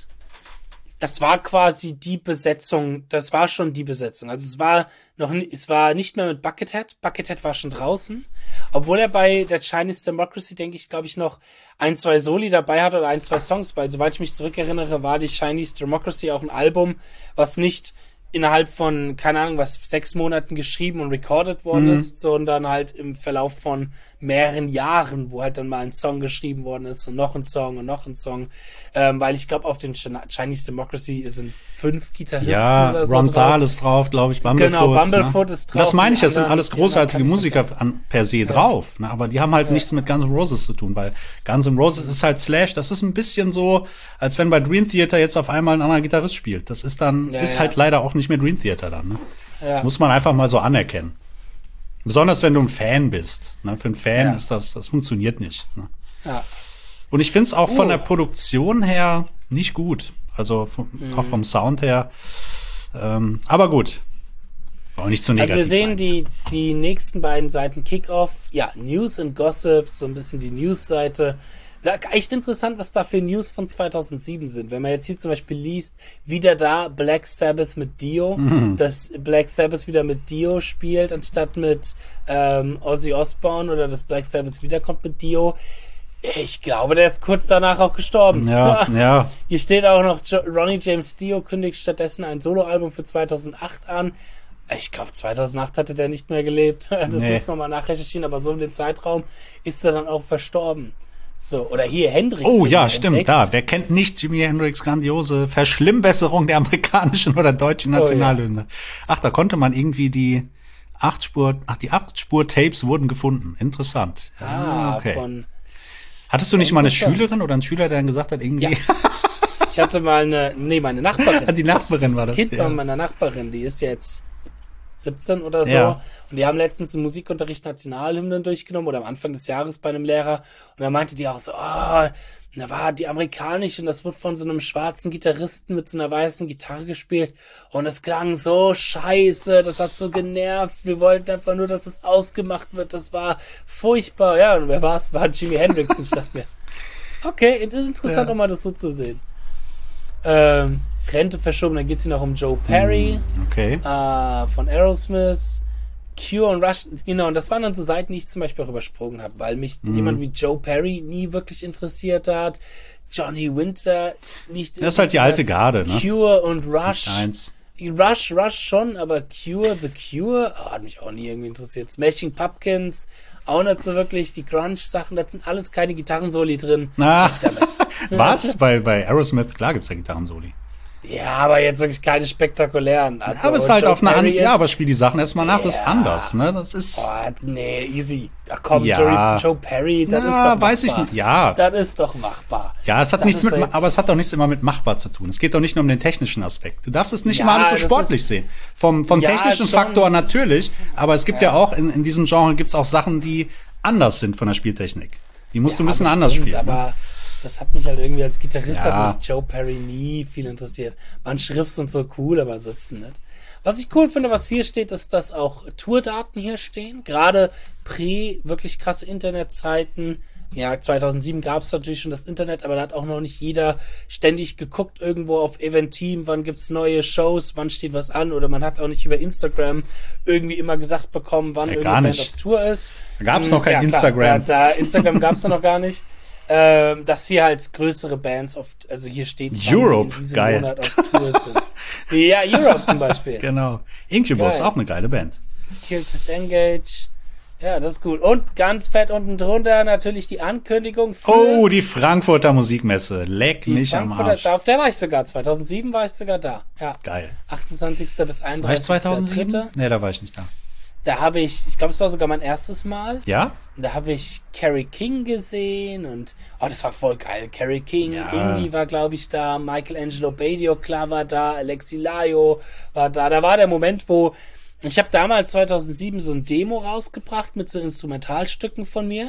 das war quasi die Besetzung, das war schon die Besetzung. Also es war noch ni- es war nicht mehr mit Buckethead. Buckethead war schon draußen. Obwohl er bei der Chinese Democracy, denke ich, glaube ich, noch ein, zwei Soli dabei hat oder ein, zwei Songs, weil soweit ich mich zurückerinnere, war die Chinese Democracy auch ein Album, was nicht innerhalb von, keine Ahnung, was, sechs Monaten geschrieben und recorded worden ist, sondern halt im Verlauf von mehreren Jahren, wo halt dann mal ein Song geschrieben worden ist und noch ein Song und noch ein Song. Ähm, weil ich glaube, auf dem China- Chinese Democracy sind fünf Gitarristen Ja, oder so Ron drauf. Dahl ist drauf, glaube ich, Bumblefoot. Genau, Bumblefoot ne? ist drauf, Das meine ich, die das sind anderen- alles die anderen großartige kann ich Musiker nicht. an, per se drauf, ne? Aber die haben halt nichts mit Guns N' Roses zu tun, weil Guns N' Roses ist halt Slash, das ist ein bisschen so, als wenn bei Dream Theater jetzt auf einmal ein anderer Gitarrist spielt. Das ist dann, Ja, ist ja. halt leider auch nicht mehr Dream Theater dann, ne? Ja. Muss man einfach mal so anerkennen. Besonders wenn du ein Fan bist, ne? Für einen Fan Ja. ist das, das funktioniert nicht, ne? Ja. Und ich finde es auch von Oh. der Produktion her nicht gut. Also vom, Mhm. auch vom Sound her. Ähm, aber gut. Auch nicht zu negativ Also wir sehen sein. die, die nächsten beiden Seiten Kickoff, ja, News and Gossips, so ein bisschen die News-Seite. Da, echt interessant, was da für News von zweitausendsieben sind. Wenn man jetzt hier zum Beispiel liest, wieder da Black Sabbath mit Dio, Mhm. dass Black Sabbath wieder mit Dio spielt, anstatt mit ähm, Ozzy Osbourne oder dass Black Sabbath wiederkommt mit Dio. Ich glaube, der ist kurz danach auch gestorben. Ja, ja. Hier steht auch noch, jo Ronnie James Dio kündigt stattdessen ein Soloalbum für zweitausendacht an. Ich glaube, zweitausendacht hatte der nicht mehr gelebt. Das Nee. muss man mal nachrecherchieren, aber so in den Zeitraum ist er dann auch verstorben. So, oder hier Hendrix. Oh wird ja, mal stimmt. entdeckt. Da, wer kennt nicht Jimi Hendrix grandiose Verschlimmbesserung der amerikanischen oder deutschen Oh, ja. Nationalhymne? Ach, da konnte man irgendwie die acht Spur, ach, die acht Spur Tapes wurden gefunden. Interessant. Ah, okay. von, Hattest du nicht mal eine interessant. Schülerin oder einen Schüler, der dann gesagt hat, irgendwie, Ja. ich hatte mal eine, nee, meine Nachbarin. Die Nachbarin war das, Kind ja. von meiner Nachbarin, die ist jetzt siebzehn oder so. Ja. Und die haben letztens im Musikunterricht Nationalhymnen durchgenommen oder am Anfang des Jahres bei einem Lehrer. Und da meinte die auch so, oh, da war die amerikanische und das wurde von so einem schwarzen Gitarristen mit so einer weißen Gitarre gespielt. Und es klang so scheiße, das hat so genervt. Wir wollten einfach nur, dass es ausgemacht wird. Das war furchtbar. Ja, und wer war es? War Jimi Hendrix. Und ich dachte mir, okay, das ist interessant, Ja. auch mal das so zu sehen. Ähm, Rente verschoben, dann geht es hier noch um Joe Perry okay. äh, von Aerosmith, Cure und Rush, genau, und das waren dann so Seiten, die ich zum Beispiel auch übersprungen habe, weil mich Mhm. jemand wie Joe Perry nie wirklich interessiert hat, Johnny Winter nicht. Das ist halt die alte Garde, ne? Cure und Rush. Eins. Rush, Rush schon, aber Cure, The Cure, oh, hat mich auch nie irgendwie interessiert. Smashing Pumpkins, auch nicht so wirklich. Die Grunge-Sachen, das sind alles keine Gitarrensoli drin. Na, Weg damit. was? Bei, bei Aerosmith, klar gibt's ja Gitarrensoli. Ja, aber jetzt wirklich keine spektakulären. Also, aber es ist halt Joe auf eine Perry andere, ist- ja, aber spiel die Sachen erstmal nach, das ist Ja. anders, ne? Das ist, Oh, nee, easy. Ach komm, Ja. Joey, Joe Perry, das na, ist doch machbar. weiß ich nicht, ja. Das ist doch machbar. Ja, es hat Das nichts ist mit, doch jetzt- aber es hat doch nichts immer mit machbar zu tun. Es geht doch nicht nur um den technischen Aspekt. Du darfst es nicht Ja, immer alles so das sportlich ist- sehen. Vom, vom Ja, technischen schon. Faktor natürlich, aber es gibt ja, auch, in, in diesem Genre gibt's auch Sachen, die anders sind von der Spieltechnik. Die musst du ein bisschen Ja, anders bestimmt, spielen. ne? Aber das hat mich halt irgendwie als Gitarrist Ja. hat mich Joe Perry nie viel interessiert. Man Schrifts und so cool, aber ansonsten nicht. Was ich cool finde, was hier steht, ist, dass auch Tourdaten hier stehen. Gerade prä wirklich krasse Internetzeiten Ja, zweitausendsieben gab es natürlich schon das Internet, aber da hat auch noch nicht jeder ständig geguckt irgendwo auf Eventeam, wann gibt's neue Shows, wann steht was an, oder man hat auch nicht über Instagram irgendwie immer gesagt bekommen, wann Ja, irgendeine Band nicht. auf Tour ist. Da gab's noch kein ja, klar, Instagram. Da, da Instagram gab's da noch gar nicht. Ähm, dass hier halt größere Bands auf, also hier steht, wann Europe, die in diesem geil. Monat auf Tour sind. Ja, Europe zum Beispiel. Genau. Incubus, Geil. auch eine geile Band. Killswitch Engage. Ja, das ist gut. Und ganz fett unten drunter natürlich die Ankündigung für Oh, die Frankfurter Musikmesse. Leck die mich am Frankfurter. Arsch. Da, auf der war ich sogar. zweitausendsieben war ich sogar da. Ja. Geil. achtundzwanzigster bis War ich einunddreißigster zweitausendsieben? dritter Nee, da war ich nicht da. Da habe ich, ich glaube, es war sogar mein erstes Mal. Ja? Da habe ich Carrie King gesehen und, oh, das war voll geil. Carrie King, Ja. Indy war, glaube ich, da, Michelangelo Badio, klar war da, Alexi Laio war da. Da war der Moment, wo, ich habe damals zweitausendsieben so ein Demo rausgebracht mit so Instrumentalstücken von mir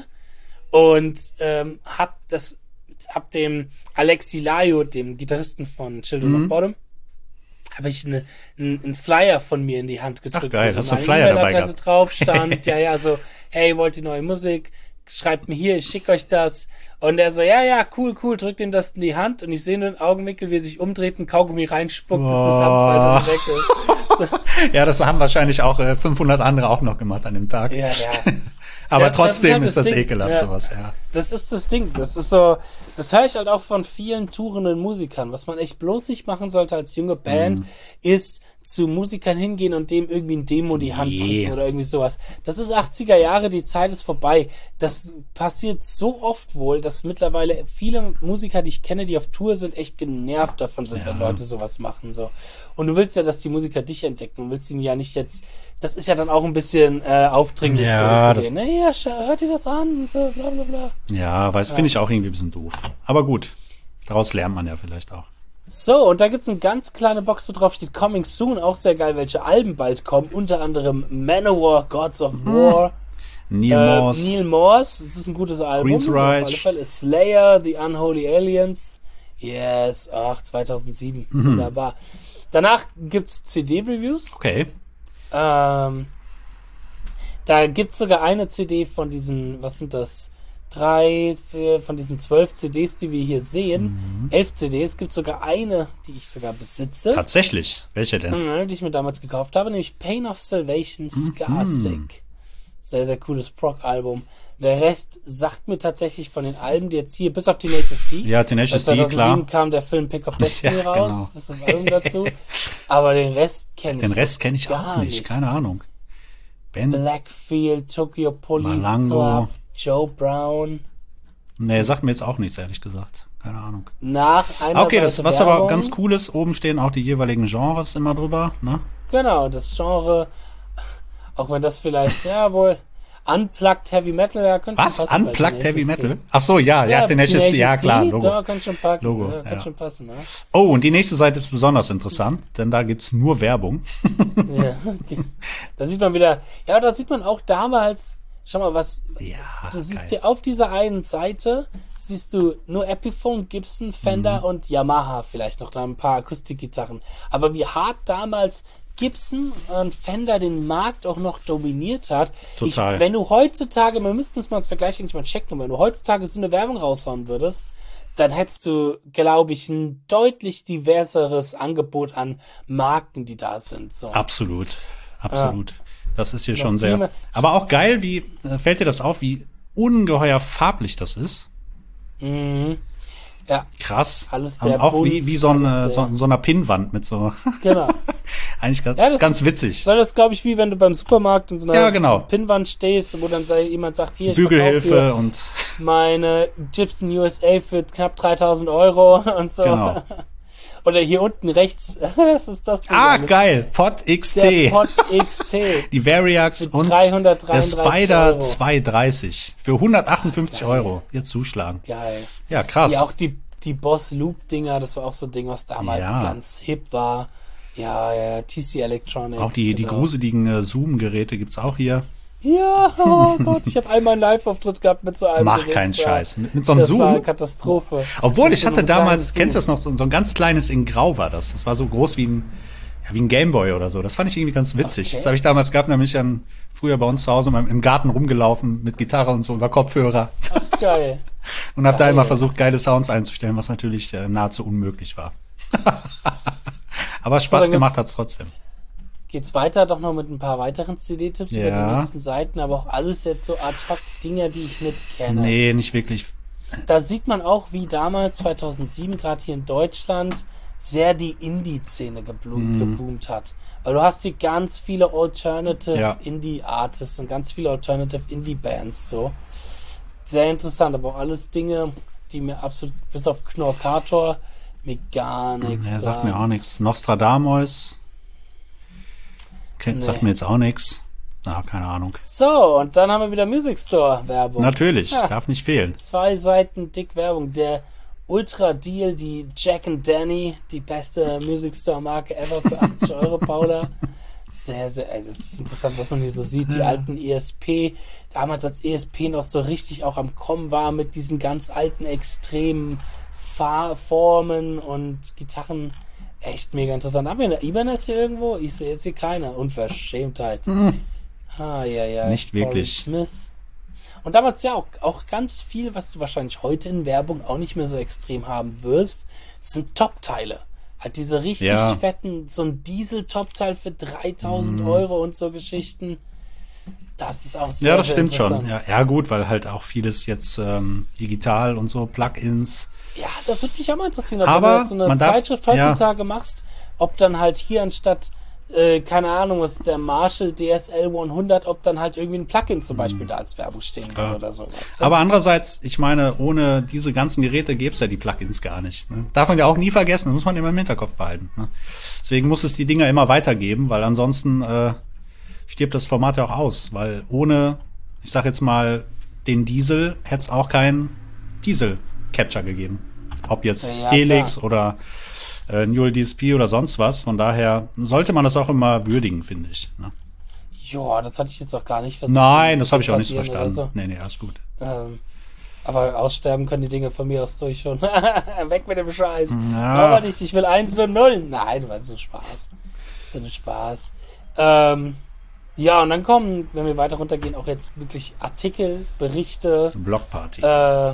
und ähm, hab das, hab dem Alexi Laio, dem Gitarristen von Children Mhm. of Bodom, habe ich eine, einen, einen Flyer von mir in die Hand gedrückt. Ach, geil, wo hast du meine Flyer dabei E-Mail-Adresse gehabt? drauf stand. Ja, ja, so, hey, wollt ihr neue Musik? Schreibt mir hier, ich schicke euch das. Und er so, ja, ja, cool, cool, drückt ihm das in die Hand und ich sehe nur einen Augenwinkel, wie er sich umdreht, einen Kaugummi reinspuckt, das ist abfällt und weg. Ja, das haben wahrscheinlich auch äh, fünfhundert andere auch noch gemacht an dem Tag. Ja, ja. Aber Ja, das trotzdem ist ist halt das, das Ding. ekelhaft, Ja. sowas, ja. Das ist das Ding. Das ist so, das höre ich halt auch von vielen tourenden Musikern. Was man echt bloß nicht machen sollte als junge Band, Mhm. ist zu Musikern hingehen und dem irgendwie ein Demo in die Hand Nee. drücken oder irgendwie sowas. Das ist achtziger Jahre, die Zeit ist vorbei. Das passiert so oft wohl, dass mittlerweile viele Musiker, die ich kenne, die auf Tour sind, echt genervt davon sind, wenn Leute sowas machen, so. Und du willst ja, dass die Musiker dich entdecken und willst ihnen ja nicht jetzt, das ist ja dann auch ein bisschen äh, aufdringlich, Ja, so das- zu denen. Naja, schau- hört ihr das an und so, bla bla bla. Ja, weiß, finde ich auch irgendwie ein bisschen doof. Aber gut, daraus lernt man ja vielleicht auch. So, und da gibt's eine ganz kleine Box, wo drauf steht Coming Soon, auch sehr geil, welche Alben bald kommen, unter anderem Manowar, Gods of War, Neil äh, Morse. Neil Morse, das ist ein gutes Album, Queen's so auf alle Reich. Fälle, Slayer, The Unholy Aliens, yes, ach, zweitausendsieben, Mhm. wunderbar. Danach gibt's C D-Reviews, Okay. ähm, da gibt's sogar eine C D von diesen, was sind das, drei, vier, von diesen zwölf C Ds, die wir hier sehen, Mhm. elf C Ds, gibt sogar eine, die ich sogar besitze. Tatsächlich. Welche denn? Mhm, die ich mir damals gekauft habe, nämlich Pain of Salvation, Scarsick. Sehr, sehr cooles Prog-Album. Der Rest sagt mir tatsächlich von den Alben, die jetzt hier, bis auf Tenacious D. Ja, Tenacious D, zweitausendsieben klar. kam der Film Pick of Destiny Ja, genau. raus. Das ist das Album dazu. Aber den Rest kenne ich Den so Rest kenne ich gar auch nicht. Keine Ahnung. Ben? Blackfield, Tokyo Police Malango. Club, Joe Brown. Nee, sagt mir jetzt auch nichts, ehrlich gesagt. Keine Ahnung. Nach einer Okay, das, Seite was Werbung. aber ganz cool ist, oben stehen auch die jeweiligen Genres immer drüber, ne? Genau, das Genre, auch wenn das vielleicht, ja wohl, Unplugged Heavy Metal, ja, könnte Was? schon passen. bei Unplugged Heavy Tenacious D. Metal? Ach so, ja, ja, Tenacious D, ja klar, D, Logo. Da kann schon packen, Logo, ja, kann ja. schon passen, ne? Oh, und die nächste Seite ist besonders interessant, denn da gibt's nur Werbung. Ja, okay. Da sieht man wieder, ja, da sieht man auch damals, schau mal, was, Ja, du siehst geil. hier auf dieser einen Seite, siehst du nur Epiphone, Gibson, Fender Mhm. und Yamaha vielleicht noch, da ein paar Akustikgitarren. Aber wie hart damals Gibson und Fender den Markt auch noch dominiert hat. Total. Ich, wenn du heutzutage, wir müssten es mal als Vergleich eigentlich mal checken, wenn du heutzutage so eine Werbung raushauen würdest, dann hättest du, glaube ich, ein deutlich diverseres Angebot an Marken, die da sind. So. Absolut, absolut. Das ist hier Noch schon viel sehr. mehr- Aber auch geil, wie äh, fällt dir das auf, wie ungeheuer farblich das ist? Mhm. Ja, Krass. Alles sehr Und auch bunt, wie, wie so, eine, alles so, sehr- so einer Pinnwand mit so. genau. Eigentlich ganz, Ja, das ganz ist, witzig. Soll das, glaube ich, wie wenn du beim Supermarkt in so einer Ja, genau. Pinnwand stehst, wo dann sei- jemand sagt, hier, ich Bügelhilfe verkaufe und dir meine Gibson U S A für knapp dreitausend Euro und so. genau. Oder hier unten rechts, was ist das denn? Ah, alles? geil. Pod X Der T. Pod X T. Die Variax Für und der dreihundertdreiunddreißig Spider Euro. zweihundertdreißig für hundertachtundfünfzig Geil. Euro. Jetzt zuschlagen. Geil. Ja, krass. Ja, auch die, die Boss Loop Dinger, das war auch so ein Ding, was damals Ja. ganz hip war. Ja, ja, T C Electronic. Auch die, die genau. gruseligen äh, Zoom-Geräte gibt's auch hier. Ja, oh Gott, ich habe einmal einen Live-Auftritt gehabt mit so einem Mach Gerät. keinen Das war- Scheiß. Mit, mit so einem Das war eine Zoom. Katastrophe. Obwohl, ich Mit so hatte einem damals, kleinen kennst du Zoom. das noch, so, so ein ganz kleines in Grau war das. Das war so groß wie ein, ja, wie ein Gameboy oder so. Das fand ich irgendwie ganz witzig. Okay. Das habe ich damals gehabt, nämlich dann früher bei uns zu Hause im im Garten rumgelaufen mit Gitarre und so über Kopfhörer. Geil. Und habe da Geil. immer versucht, geile Sounds einzustellen, was natürlich äh, nahezu unmöglich war. Aber Spaß dann gemacht jetzt- hat's trotzdem. Geht's weiter, doch noch mit ein paar weiteren C D-Tipps über Ja. die nächsten Seiten, aber auch alles jetzt so ad hoc Dinger, die ich nicht kenne. Nee, nicht wirklich. Da sieht man auch, wie damals zweitausendsieben gerade hier in Deutschland sehr die Indie-Szene geblo- geboomt hat. Weil du hast hier ganz viele Alternative Ja. Indie-Artists und ganz viele Alternative Indie-Bands so. Sehr interessant, aber auch alles Dinge, die mir absolut, bis auf Knorkator, mir gar nichts Er sagt sagen. mir auch nichts. Nostradamus. Kennt, Nee. Sagt mir jetzt auch nichts. Na, keine Ahnung. So, und dann haben wir wieder Music Store-Werbung. Natürlich, Ja. darf nicht fehlen. Zwei Seiten dick Werbung. Der Ultra Deal, die Jack and Danny, die beste Music Store Marke ever für achtzig Euro, Paula. Sehr, sehr, ey, das ist interessant, was man hier so sieht. Die Ja. alten E S P, damals als E S P noch so richtig auch am Kommen war mit diesen ganz alten, extremen Fahrformen und Gitarren. Echt mega interessant. Haben wir eine Ibanez hier irgendwo? Ich sehe jetzt hier keine. Unverschämtheit. Ah, ja, ja. Nicht wirklich. Paul Smith. Und damals ja auch, auch ganz viel, was du wahrscheinlich heute in Werbung auch nicht mehr so extrem haben wirst, sind Top-Teile. Halt diese richtig Ja. fetten, so ein Diesel-Top-Teil für dreitausend Euro und so Geschichten. Das ist auch sehr, Ja, das sehr stimmt schon. interessant. Ja, ja, gut, weil halt auch vieles jetzt ähm, digital und so, Plugins. Ja, das würde mich auch mal interessieren, ob Aber du jetzt so eine man darf- Zeitschrift heutzutage machst, ob dann halt hier anstatt, äh, keine Ahnung, was ist der Marshall D S L hundert, ob dann halt irgendwie ein Plugin zum Beispiel da als Werbung stehen würde Ja. oder so. Weißt du? Aber andererseits, ich meine, ohne diese ganzen Geräte gäbe es ja die Plugins gar nicht. Ne? Darf man ja auch nie vergessen, das muss man immer im Hinterkopf behalten. Ne? Deswegen muss es die Dinger immer weitergeben, weil ansonsten äh, stirbt das Format ja auch aus. Weil ohne, ich sag jetzt mal, den Diesel hätte es auch keinen Diesel-Capture gegeben. Ob jetzt Ja, Helix klar. oder äh, Newell D S P oder sonst was. Von daher sollte man das auch immer würdigen, finde ich. Ne? Ja, das hatte ich jetzt auch gar nicht versucht. Nein, zu das habe ich auch nicht propagieren oder verstanden. Nee, nee, alles gut. So. Ähm, aber aussterben können die Dinge von mir aus durch schon. Weg mit dem Scheiß. Ja. Aber nicht, ich will eins und null. Nein, war so Spaß. Das ist so ein Spaß. Ähm, ja, und dann kommen, wenn wir weiter runtergehen, auch jetzt wirklich Artikel, Berichte, Blockparty. äh,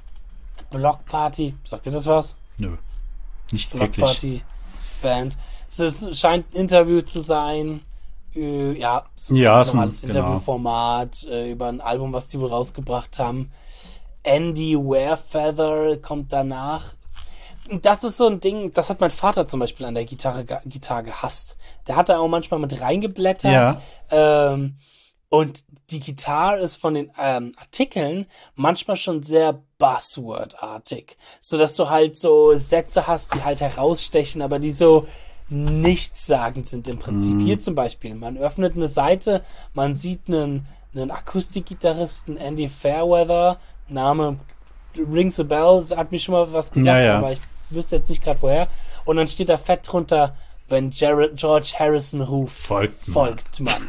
Blockparty. Sagt ihr das was? Nö. Nicht wirklich. Blockparty Band. Es ist, scheint ein Interview zu sein. Äh, ja, so ein Ja, ganz ist ein- normales genau. Interviewformat äh, über ein Album, was die wohl rausgebracht haben. Andy Warefeather kommt danach. Das ist so ein Ding, das hat mein Vater zum Beispiel an der Gitarre, ge- Gitarre gehasst. Der hat da auch manchmal mit reingeblättert. Ähm, und die Gitarre ist von den ähm, Artikeln manchmal schon sehr Buzzword-artig. So dass du halt so Sätze hast, die halt herausstechen, aber die so nichtssagend sind im Prinzip. Hier zum Beispiel, man öffnet eine Seite, man sieht einen, einen Akustikgitarristen, Andy Fairweather, Name rings a bell, hat mir schon mal was gesagt, Ja, ja. aber ich wüsste jetzt nicht gerade woher. Und dann steht da fett drunter, wenn Jared, George Harrison ruft, Folgt man. folgt man.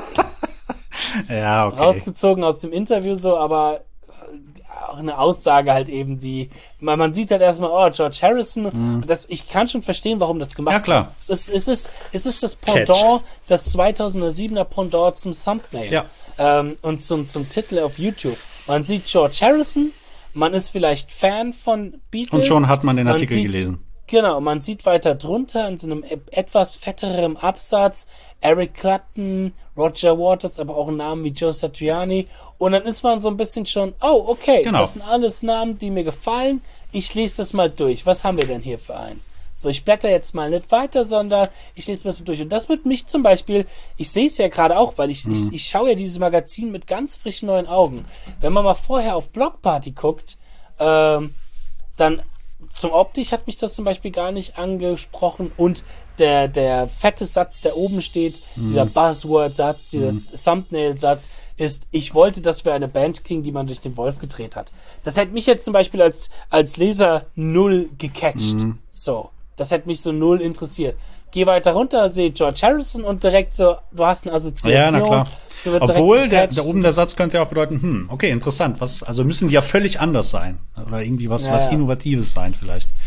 Ja, okay. Rausgezogen aus dem Interview so, aber auch eine Aussage halt eben, die, man, man sieht halt erstmal, oh, George Harrison, und das, ich kann schon verstehen, warum das gemacht Ja, klar. wird. Es ist, es ist, es ist das Catcht. Pendant, das zweitausendsiebener Pendant zum Thumbnail. Ja. Ähm, und zum, zum Titel auf YouTube. Man sieht George Harrison, man ist vielleicht Fan von Beatles. Und schon hat man den Artikel sieht, gelesen. Genau, man sieht weiter drunter in so einem e- etwas fetterem Absatz Eric Clapton, Roger Waters, aber auch Namen wie Joe Satriani. Und dann ist man so ein bisschen schon, oh, okay, Genau. das sind alles Namen, die mir gefallen. Ich lese das mal durch. Was haben wir denn hier für einen? So, ich blätter jetzt mal nicht weiter, sondern ich lese das mal durch. Und das wird mich zum Beispiel, ich sehe es ja gerade auch, weil ich, ich, ich schaue ja dieses Magazin mit ganz frischen neuen Augen. Wenn man mal vorher auf Blockparty guckt, ähm, dann zum Optisch hat mich das zum Beispiel gar nicht angesprochen und der, der fette Satz, der oben steht, dieser Buzzword-Satz, dieser Thumbnail-Satz ist, ich wollte, dass wir eine Band kriegen, die man durch den Wolf gedreht hat. Das hätte mich jetzt zum Beispiel als, als Leser null gecatcht. So. Das hätte mich so null interessiert. Geh weiter runter, sehe George Harrison und direkt so, du hast eine Assoziation. Ja, na klar. Du wirst direkt Obwohl, der, gecatcht. da oben der Satz könnte ja auch bedeuten, hm, okay, interessant, was, also müssen die ja völlig anders sein. Oder irgendwie was, Ja, was ja. Innovatives sein vielleicht.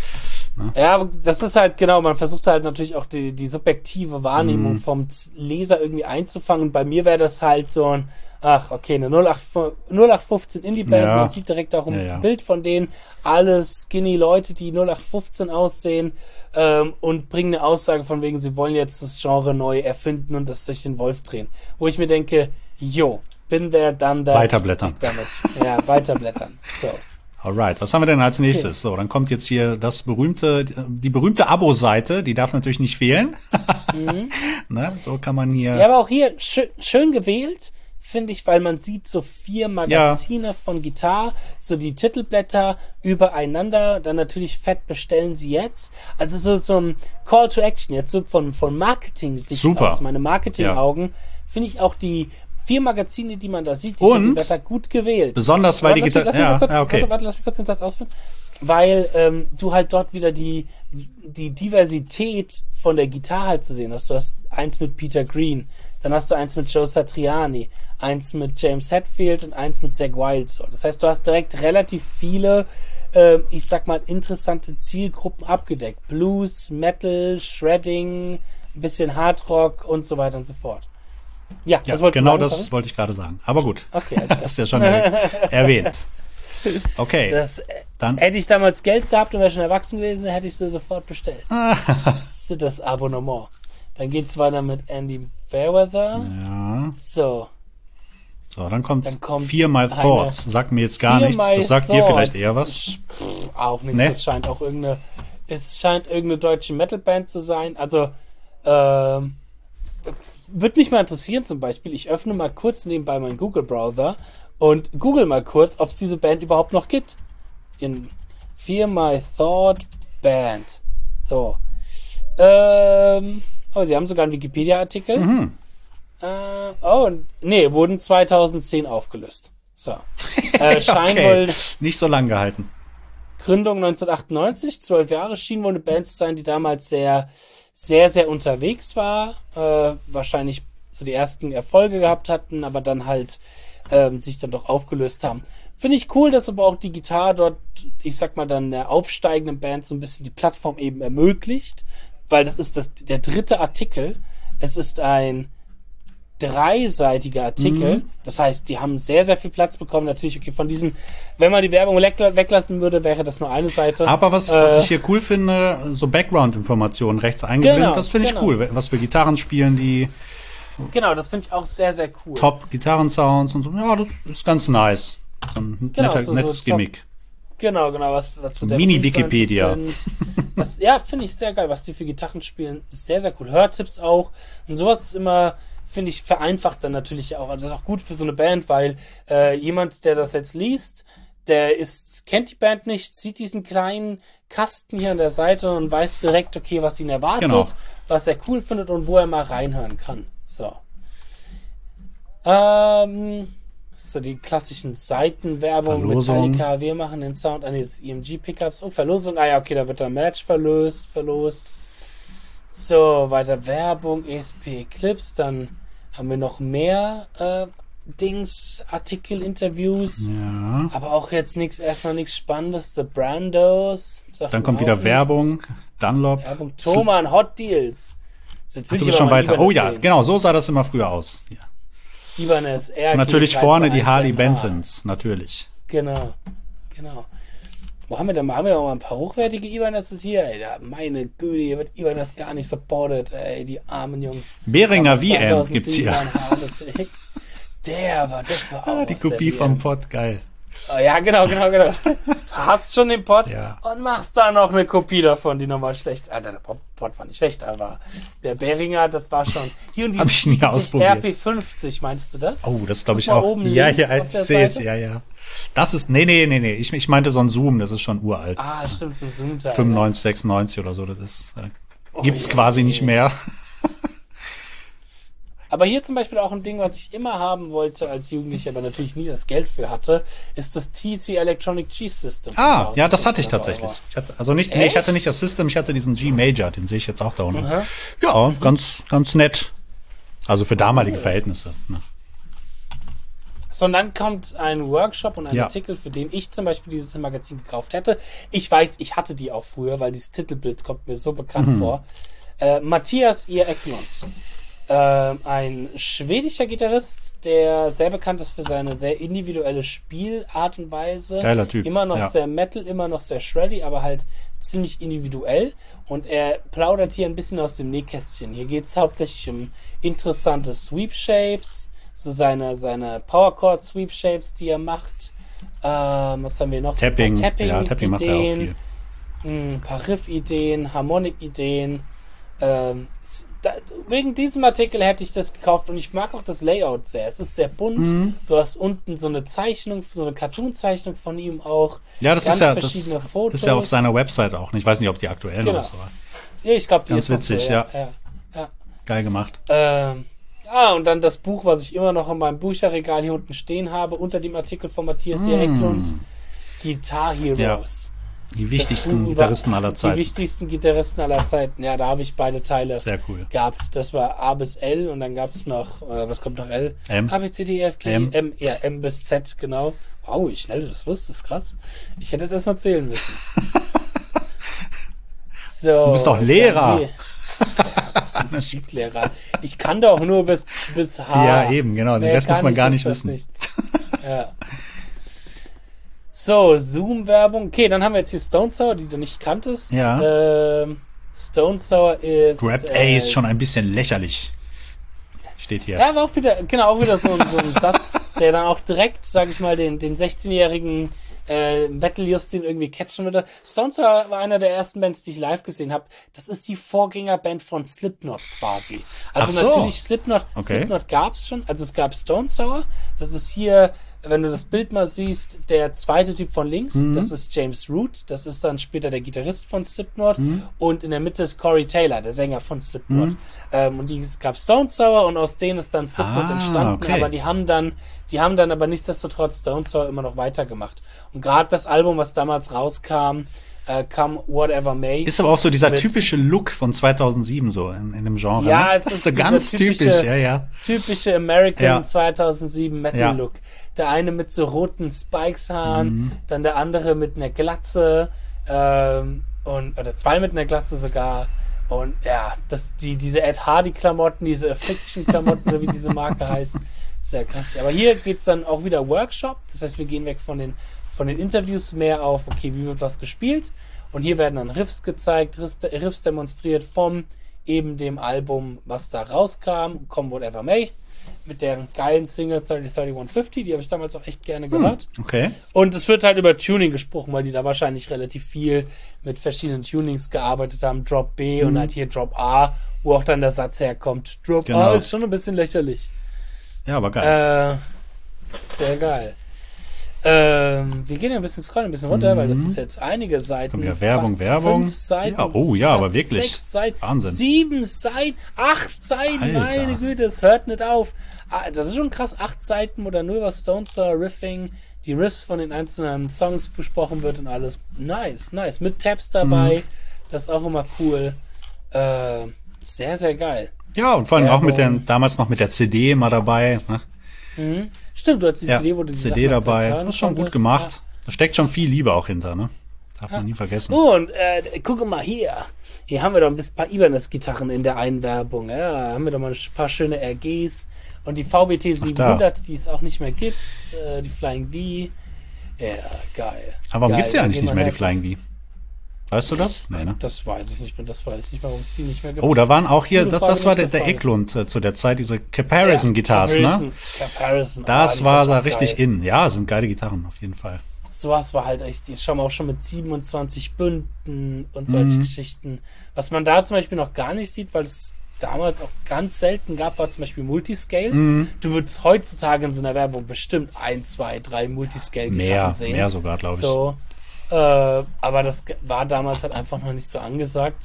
Ne? Ja, aber das ist halt, genau, man versucht halt natürlich auch die, die subjektive Wahrnehmung mm. vom Leser irgendwie einzufangen. Und bei mir wäre das halt so ein, ach, okay, eine null acht fünfzehn Indie-Band, ja. man sieht direkt auch ein ja, ja. Bild von denen, alle skinny Leute, die null acht fünfzehn aussehen, ähm, und bringen eine Aussage von wegen, sie wollen jetzt das Genre neu erfinden und das durch den Wolf drehen. Wo ich mir denke, yo, been there, done that. Weiterblättern. Ja, weiterblättern. So. Alright, was haben wir denn als nächstes? Okay. So, dann kommt jetzt hier das berühmte, die berühmte Abo-Seite, die darf natürlich nicht fehlen. mhm. ne? So kann man hier. Ja, aber auch hier schön, schön gewählt, finde ich, weil man sieht so vier Magazine ja. von Gitarre, so die Titelblätter übereinander, dann natürlich fett bestellen sie jetzt. Also so, so ein Call to Action, jetzt so von, von Marketing-Sicht aus, meine Marketing-Augen, ja. finde ich auch die vier Magazine, die man da sieht, die Titelblätter gut gewählt. Besonders, weil die Gitarre... Ja, ja, okay. Warte, warte, lass mich kurz den Satz ausführen. Weil ähm, du halt dort wieder die, die Diversität von der Gitarre halt zu sehen hast. Du hast eins mit Peter Green, dann hast du eins mit Joe Satriani, eins mit James Hetfield und eins mit Zakk Wylde. So. Das heißt, du hast direkt relativ viele, ähm, ich sag mal, interessante Zielgruppen abgedeckt. Blues, Metal, Shredding, ein bisschen Hardrock und so weiter und so fort. Ja, ja was wolltest genau du sagen? das Sorry? wollte ich gerade sagen. Aber gut, okay, also hast du ja schon er- erwähnt. Okay, das, dann hätte ich damals Geld gehabt und wäre schon erwachsen gewesen, hätte ich sie sofort bestellt. Das ist das Abonnement. Dann geht's weiter mit Andy Fairweather. Ja. So. So, dann kommt, dann kommt Fear My Thoughts. Sagt mir jetzt gar nichts. Das sagt Thoughts. dir vielleicht eher was? Ist, pff, auch nichts. Nee? Das scheint auch irgendeine, es scheint irgendeine deutsche Metalband zu sein. Also, ähm, würde mich mal interessieren zum Beispiel, ich öffne mal kurz nebenbei meinen Google-Browser und google mal kurz, ob es diese Band überhaupt noch gibt. In Fear My Thought Band. So. Ähm, oh, sie haben sogar einen Wikipedia-Artikel. Mhm. Äh, oh, nee, wurden zweitausendzehn aufgelöst. So. Äh, scheint okay. wohl Nicht so lang gehalten. Gründung neunzehnhundertachtundneunzig, zwölf Jahre, schien wohl eine Band zu sein, die damals sehr sehr, sehr unterwegs war, äh, wahrscheinlich so die ersten Erfolge gehabt hatten, aber dann halt ähm, sich dann doch aufgelöst haben. Finde ich cool, dass aber auch die Gitarre dort, ich sag mal dann der aufsteigenden Band so ein bisschen die Plattform eben ermöglicht, weil das ist das der dritte Artikel. Es ist ein dreiseitiger Artikel. Mhm. Das heißt, die haben sehr, sehr viel Platz bekommen. Natürlich, okay, von diesen, wenn man die Werbung weglassen würde, wäre das nur eine Seite. Aber was, äh, was ich hier cool finde, so Background-Informationen rechts eingeblendet, genau, das finde ich genau. cool. Was für Gitarren spielen die. Genau, das finde ich auch sehr, sehr cool. Top-Gitarren-Sounds und so. Ja, das ist ganz nice. So ein genau, netter, so, nettes so Gimmick. Genau, genau, was, was so der Mini-Wikipedia. Was, ja, finde ich sehr geil, was die für Gitarren spielen. Ist sehr, sehr cool. Hörtipps auch. Und sowas ist immer, finde ich, vereinfacht dann natürlich auch. Also das ist auch gut für so eine Band, weil äh, jemand, der das jetzt liest, der ist, kennt die Band nicht, sieht diesen kleinen Kasten hier an der Seite und weiß direkt, okay, was ihn erwartet, genau. was er cool findet und wo er mal reinhören kann. So. Ähm, so die klassischen Seitenwerbung, Verlosung. Metallica, wir machen den Sound an des E M G-Pickups. Oh, Verlosung, ah ja, okay, da wird der Match verlost, verlost. So, weiter Werbung, E S P Eclipse, dann haben wir noch mehr äh, Dings, Artikel, Interviews, Ja. aber auch jetzt nichts, erstmal nichts Spannendes. The Brandos. Dann kommt wieder nichts. Werbung, Dunlop. Werbung, Thomann, Hot Deals. Jetzt Ach, du bist schon weiter. Oh ja, sehen. Genau, so sah das immer früher aus. Ja. Ibanez, R G, natürlich vorne die Harley M H. Bentons, natürlich. Genau, genau. Wo haben wir denn mal? Haben wir auch mal ein paar hochwertige Ibanezes hier? Ey, da, meine Güte, hier wird Ibanez gar nicht supported, ey, die armen Jungs. Behringer V M gibt's hier. Alles, der war, das war auch ah, die Kopie vom Pod, geil. Oh, ja, genau, genau, genau. Du hast schon den Pod ja. und machst da noch eine Kopie davon, die nochmal schlecht. Ah, der Pod war nicht schlecht, aber der Behringer, das war schon. Hier und die Hab ich nie ausprobiert. R P fünfzig, meinst du das? Oh, das glaube ich Guck mal auch. oben Ja, links ja, auf ich der sehe es, Seite. ja, ja. Das ist, nee, nee, nee, nee. Ich, ich meinte so ein Zoom, das ist schon uralt. Ah, das stimmt, so ein Zoom-Teil. fünfundneunzig, sechsundneunzig oder so, das ist, äh, Oh, gibt's je, quasi je. nicht mehr. Aber hier zum Beispiel auch ein Ding, was ich immer haben wollte als Jugendlicher, aber natürlich nie das Geld für hatte, ist das T C Electronic G-System. Ah, ja, das hatte ich tatsächlich. Ich hatte, also nicht, nee, ich Echt? hatte nicht das System, ich hatte diesen G-Major, den sehe ich jetzt auch da unten. Aha. Ja, ganz, ganz nett. Also für damalige Verhältnisse. Ne? Sondern kommt ein Workshop und ein Ja. Artikel, für den ich zum Beispiel dieses Magazin gekauft hätte. Ich weiß, ich hatte die auch früher, weil dieses Titelbild kommt mir so bekannt Mhm. vor. Äh, Matthias E. Eklund. Äh, ein schwedischer Gitarrist, der sehr bekannt ist für seine sehr individuelle Spielart und Weise. Geiler Typ, Immer noch ja. sehr Metal, immer noch sehr shreddy, aber halt ziemlich individuell. Und er plaudert hier ein bisschen aus dem Nähkästchen. Hier geht es hauptsächlich um interessante Sweep Shapes, so seine, seine Power Chord Sweep Shapes, die er macht. Ähm, was haben wir noch? Tapping, So ein paar ja, Tapping macht er auch Ideen, viel. ein paar Riff-Ideen, Harmonik-Ideen. Ähm, s- da, wegen diesem Artikel hätte ich das gekauft und ich mag auch das Layout sehr. Es ist sehr bunt. Mhm. Du hast unten so eine Zeichnung, so eine Cartoon-Zeichnung von ihm auch. Ja, das Ganz ist ja, das verschiedene Fotos. ist ja auf seiner Website auch. Ich weiß nicht, ob die aktuell Genau. noch ist, aber Ja, ich glaube, die Ganz ist noch witzig, so, ja. ja. ja. geil gemacht. Ähm, ah, und dann das Buch, was ich immer noch in meinem Bücherregal hier unten stehen habe, unter dem Artikel von Matthias E. Eklund. Guitar Heroes. Die Das wichtigsten Buch über Gitarristen aller Die Zeiten. wichtigsten Gitarristen aller Zeiten. Ja, da habe ich beide Teile Sehr cool. gehabt. Das war A bis L und dann gab es noch, äh, was kommt nach L? M. A, B, C, D, E, F, G, M. M. Ja, M bis Z, genau. Wow, wie schnell du das wusstest, krass. Ich hätte es erstmal zählen müssen. So. Du bist doch dann Lehrer. hier- Ja, Musiklehrer. Ich kann doch nur bis, bis H. Ja, eben, genau. Den Mehr Rest muss kann man ich gar ist nicht das wissen. nicht. Ja. So, Zoom-Werbung. Okay, dann haben wir jetzt hier Stone Sour, die du nicht kanntest. Ja. Ähm, Stone Sour ist. Grabbed A äh, ist schon ein bisschen lächerlich. Steht hier. Ja, aber auch wieder, genau, auch wieder so, ein- so ein Satz, der dann auch direkt, sag ich mal, den, den sechzehnjährigen äh, Metal Justin irgendwie catchen würde. Stone Sour war einer der ersten Bands, die ich live gesehen habe. Das ist die Vorgängerband von Slipknot quasi. Also Ach so. natürlich Slipknot, Okay. Slipknot gab's schon, also es gab Stone Sour. Das ist hier, wenn du das Bild mal siehst, der zweite Typ von links, Mhm. das ist James Root, das ist dann später der Gitarrist von Slipknot Mhm. und in der Mitte ist Corey Taylor, der Sänger von Slipknot. Ähm, und die, es gab Stone Sour und aus denen ist dann Slipknot Ah, entstanden, okay. aber die haben dann, die haben dann aber nichtsdestotrotz Stone Sour immer noch weitergemacht. Und gerade das Album, was damals rauskam, äh, Come Whatever May. Ist aber auch so dieser mit- typische Look von zweitausendsieben so in, in dem Genre. Ja, ne? es Das ist ist so dieser ganz typische- typisch. Ja, ja. typische American Ja. zweitausendsieben Metal Ja. Look. Der eine mit so roten Spikes-Haaren, Mhm. dann der andere mit einer Glatze, ähm, und, oder zwei mit einer Glatze sogar. Und ja, das, die, diese Ed Hardy-Klamotten, diese Affliction-Klamotten, oder wie diese Marke heißt, sehr krass. Aber hier geht's dann auch wieder Workshop. Das heißt, wir gehen weg von den, von den Interviews mehr auf, okay, wie wird was gespielt? Und hier werden dann Riffs gezeigt, Riffs, Riffs demonstriert vom eben dem Album, was da rauskam, Come Whatever May, mit deren geilen Single dreißig einunddreißig fünfzig, die habe ich damals auch echt gerne gehört. Okay. Und es wird halt über Tuning gesprochen, weil die da wahrscheinlich relativ viel mit verschiedenen Tunings gearbeitet haben. Drop B und halt hier Drop A, wo auch dann der Satz herkommt. Drop Genau. A ist schon ein bisschen lächerlich. Ja, aber geil. Äh, sehr geil. Ähm, wir gehen ein bisschen scrollen, ein bisschen runter, weil das ist jetzt einige Seiten. Kommt wieder Werbung, fast Werbung. Fünf Seiten, Ja, oh ja, fast aber wirklich. Sechs Seiten, Wahnsinn. Sieben Seiten, acht Seiten, Alter. meine Güte, es hört nicht auf. Ah, das ist schon krass, acht Seiten, wo dann nur über Stone Sour Riffing, die Riffs von den einzelnen Songs besprochen wird und alles. Nice, nice. Mit Tabs dabei, Mhm. das ist auch immer cool. Äh, sehr, sehr geil. Ja, und vor allem auch mit Werbung. den, damals noch mit der C D mal dabei. Ne? Mhm. Stimmt, du hast die Ja, C D, wo du die C Sachen D auch dabei. hören Das ist schon gut konntest. gemacht. Da steckt schon viel Liebe auch hinter, ne? Darf man nie vergessen. Oh, und äh, gucke mal hier. Hier haben wir doch ein bisschen paar Ibanez-Gitarren in der Einwerbung. Ja, da haben wir doch mal ein paar schöne R Gs. Und die V B T siebenhundert, die es auch nicht mehr gibt. Äh, die Flying V. Ja, geil. Aber warum geil, gibt's ja da eigentlich geht nicht man mehr die Herz Flying V? Weißt du das? Nee, ne? Das weiß ich nicht mehr. Das weiß ich nicht mehr, warum es die nicht mehr gibt. Oh, da waren auch hier, Gute das, Frage, das war der, nächste der Frage. Eklund äh, zu der Zeit, diese Comparison Guitars, ne? Comparison, Comparison. Ah, Das die war fand ich da auch richtig geil. in. Ja, sind geile Gitarren, auf jeden Fall. Sowas war halt echt, jetzt schauen wir auch schon mit siebenundzwanzig Bünden und solche Mhm. Geschichten. Was man da zum Beispiel noch gar nicht sieht, weil es damals auch ganz selten gab, war zum Beispiel Multiscale. Mhm. Du würdest heutzutage in so einer Werbung bestimmt ein, zwei, drei Multiscale-Gitarren Mehr, sehen. mehr sogar, glaube ich. So, äh, aber das war damals halt einfach noch nicht so angesagt.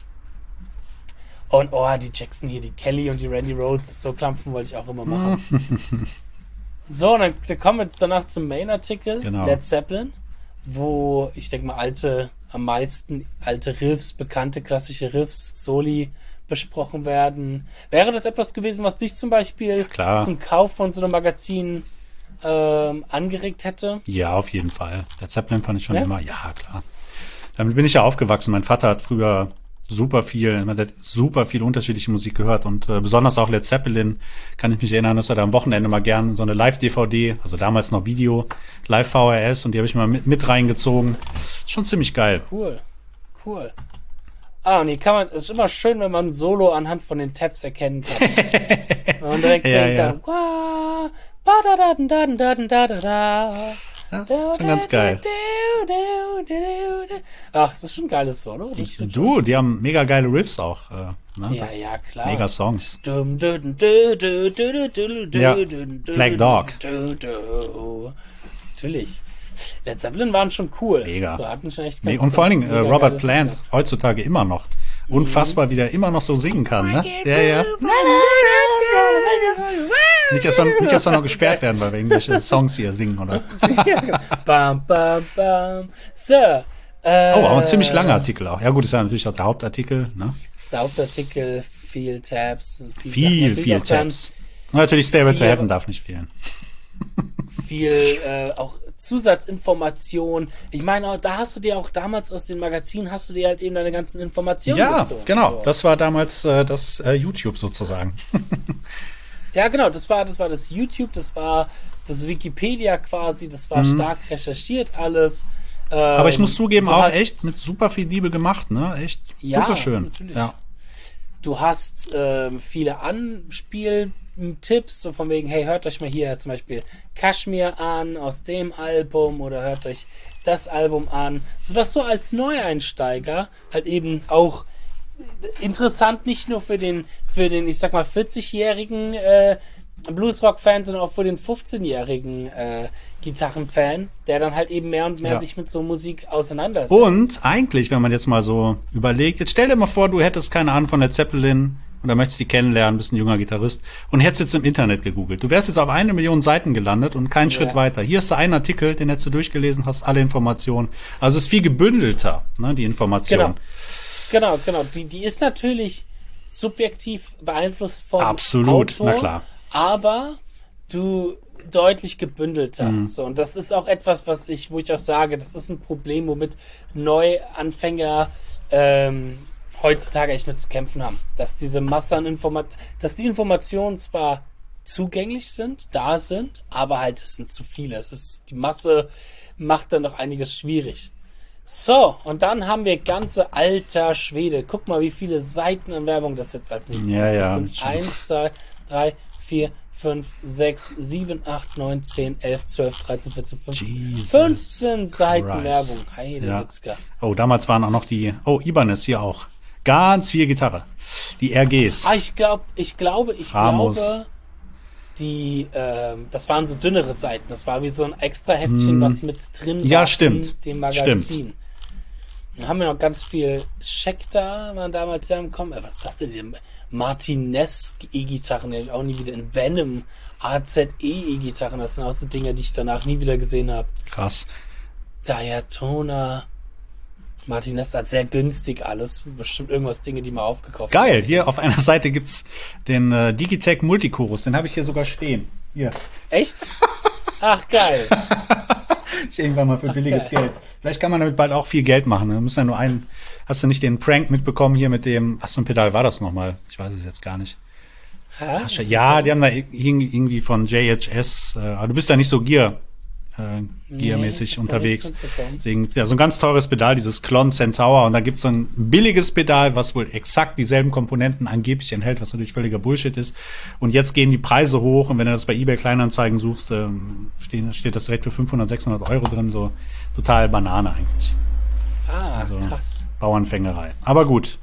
Und oh, die Jackson hier, die Kelly und die Randy Rhodes, so Klampfen wollte ich auch immer machen. So, und dann, dann kommen wir jetzt danach zum Main-Artikel, Genau. Led Zeppelin, wo ich denke mal alte, am meisten alte Riffs, bekannte klassische Riffs, Soli besprochen werden. Wäre das etwas gewesen, was dich zum Beispiel klar. zum Kauf von so einem Magazin ähm, angeregt hätte? Ja, auf jeden Fall. Der Zeppelin fand ich schon Ja? immer, ja, klar. Damit bin ich ja aufgewachsen. Mein Vater hat früher super viel, man hat super viel unterschiedliche Musik gehört und äh, besonders auch Led Zeppelin kann ich mich erinnern, dass er da am Wochenende mal gern so eine Live-D V D, also damals noch Video, Live-V H S und die habe ich mal mit, mit reingezogen. Schon ziemlich geil. Cool, cool. Ah, und hier kann man, es ist immer schön, wenn man ein Solo anhand von den Tabs erkennen kann. Wenn man direkt Ja, sehen ja. kann, "Wah, ba da da da da da da da da. Ja, schon ganz geil. Ach, das ist schon ein geiles Solo. Das Ich, stimmt du, die haben mega geile Riffs auch. Äh, ne? Ja, Das- ja, klar. Mega Songs. Dum, du, du, du, du, du, du, du, Ja, du, du, Black du, Dog. du, du. Natürlich. Led Zeppelin waren schon cool. Mega. So hatten schon echt Nee, ganz, und vor allen ganz Dingen äh, mega Robert geile Plant, Sachen. heutzutage immer noch. Unfassbar, wie der immer noch so singen kann, ne? Ja, ja. Nicht, dass wir, nicht, dass wir noch gesperrt werden, weil wir irgendwelche Songs hier singen, oder? Ja, genau. Bam, bam, bam. So. Äh, Oh, aber ein ziemlich langer Artikel auch. Ja gut, ist ja natürlich auch der Hauptartikel, ne? Das Hauptartikel, viel Tabs. und Viel, Sachen. Viel, Natürlich viel auch dann Tabs. Und natürlich Stairway to viel- Heaven darf nicht fehlen. Viel äh, auch Zusatzinformationen. Ich meine, auch, da hast du dir auch damals aus den Magazinen, hast du dir halt eben deine ganzen Informationen Ja, gezogen. genau. So. Das war damals äh, das äh, YouTube sozusagen. Ja, genau, das war, das war das YouTube, das war das Wikipedia quasi, das war stark recherchiert alles. Ähm, Mhm. Aber ich muss zugeben, du auch hast- echt mit super viel Liebe gemacht, ne? Echt Ja, super schön. natürlich. Ja. Du hast ähm, viele Anspieltipps, so von wegen, hey, hört euch mal hier zum Beispiel Kashmir an aus dem Album oder hört euch das Album an, sodass du als Neueinsteiger halt eben auch interessant nicht nur für den, für den, ich sag mal, vierzig-jährigen äh, Bluesrock-Fan, sondern auch für den fünfzehn-jährigen äh, Gitarrenfan, der dann halt eben mehr und mehr Ja. sich mit so Musik auseinandersetzt. Und eigentlich, wenn man jetzt mal so überlegt, jetzt stell dir mal vor, du hättest keine Ahnung von der Zeppelin oder möchtest die kennenlernen, bist ein junger Gitarrist und hättest jetzt im Internet gegoogelt. Du wärst jetzt auf eine Million Seiten gelandet und keinen Schritt weiter. Hier ist da ein Artikel, den hättest du durchgelesen, hast alle Informationen. Also es ist viel gebündelter, ne, die Information. Genau. Genau, genau. Die, die ist natürlich subjektiv beeinflusst vom Absolut, Autor, na klar. aber du deutlich gebündelter. Mhm. So, und das ist auch etwas, was ich, wo ich auch sage, das ist ein Problem, womit Neuanfänger ähm, heutzutage echt mit zu kämpfen haben. Dass diese Masse an Informationen, dass die Informationen zwar zugänglich sind, da sind, aber halt es sind zu viele. Es ist, die Masse macht dann noch einiges schwierig. So, und dann haben wir ganze alter Schwede. Guck mal, wie viele Seiten an Werbung das jetzt als nächstes Ja, ist. Das ja, sind schon. eins, zwei, drei, vier, fünf, sechs, sieben, acht, neun, zehn, elf, zwölf, dreizehn, vierzehn, fünfzehn. Jesus fünfzehn Seiten Christ. Werbung. Heide Ja. Witzka. Oh, damals waren auch noch die, oh, Ibanez hier auch. Ganz viel Gitarre. Die R Gs. Ah, ich glaube, ich glaube, ich Ramos. glaube, die, ähm, das waren so dünnere Seiten. Das war wie so ein extra Heftchen, was mit drin Ja, war stimmt. in dem Magazin. Dann haben wir noch ganz viel Schecter, waren damals ja im Kommen. Äh, Was ist das denn? Die Martinez E-Gitarren, die hab ich auch nie wieder in Venom, A Z E E-Gitarren. Das sind auch so Dinge, die ich danach nie wieder gesehen habe. Krass. Diatona, Martinez, das sehr günstig alles. Bestimmt irgendwas Dinge, die mal aufgekauft Geil, haben. hier auf einer Seite gibt's den äh, Digitech Multichorus, den habe ich hier sogar stehen. Hier. Echt? Ach, geil. Ich irgendwann mal für billiges geil. Geld. Vielleicht kann man damit bald auch viel Geld machen. Da müssen ja nur einen. Hast du nicht den Prank mitbekommen hier mit dem, was für ein Pedal war das nochmal? Ich weiß es jetzt gar nicht. Ha? Ach, ja, die haben da ir- irgendwie von J H S, äh, aber du bist ja nicht so Gear, äh, Gearmäßig ich hab da unterwegs. nichts mitbekommen. Deswegen, ja, so ein ganz teures Pedal, dieses Klon Centaur, und da gibt's so ein billiges Pedal, was wohl exakt dieselben Komponenten angeblich enthält, was natürlich völliger Bullshit ist. Und jetzt gehen die Preise hoch, und wenn du das bei eBay Kleinanzeigen suchst, ähm, steht, steht das direkt für fünfhundert, sechshundert Euro drin, so total Banane eigentlich. Ah, Also, krass. Bauernfängerei. Aber gut.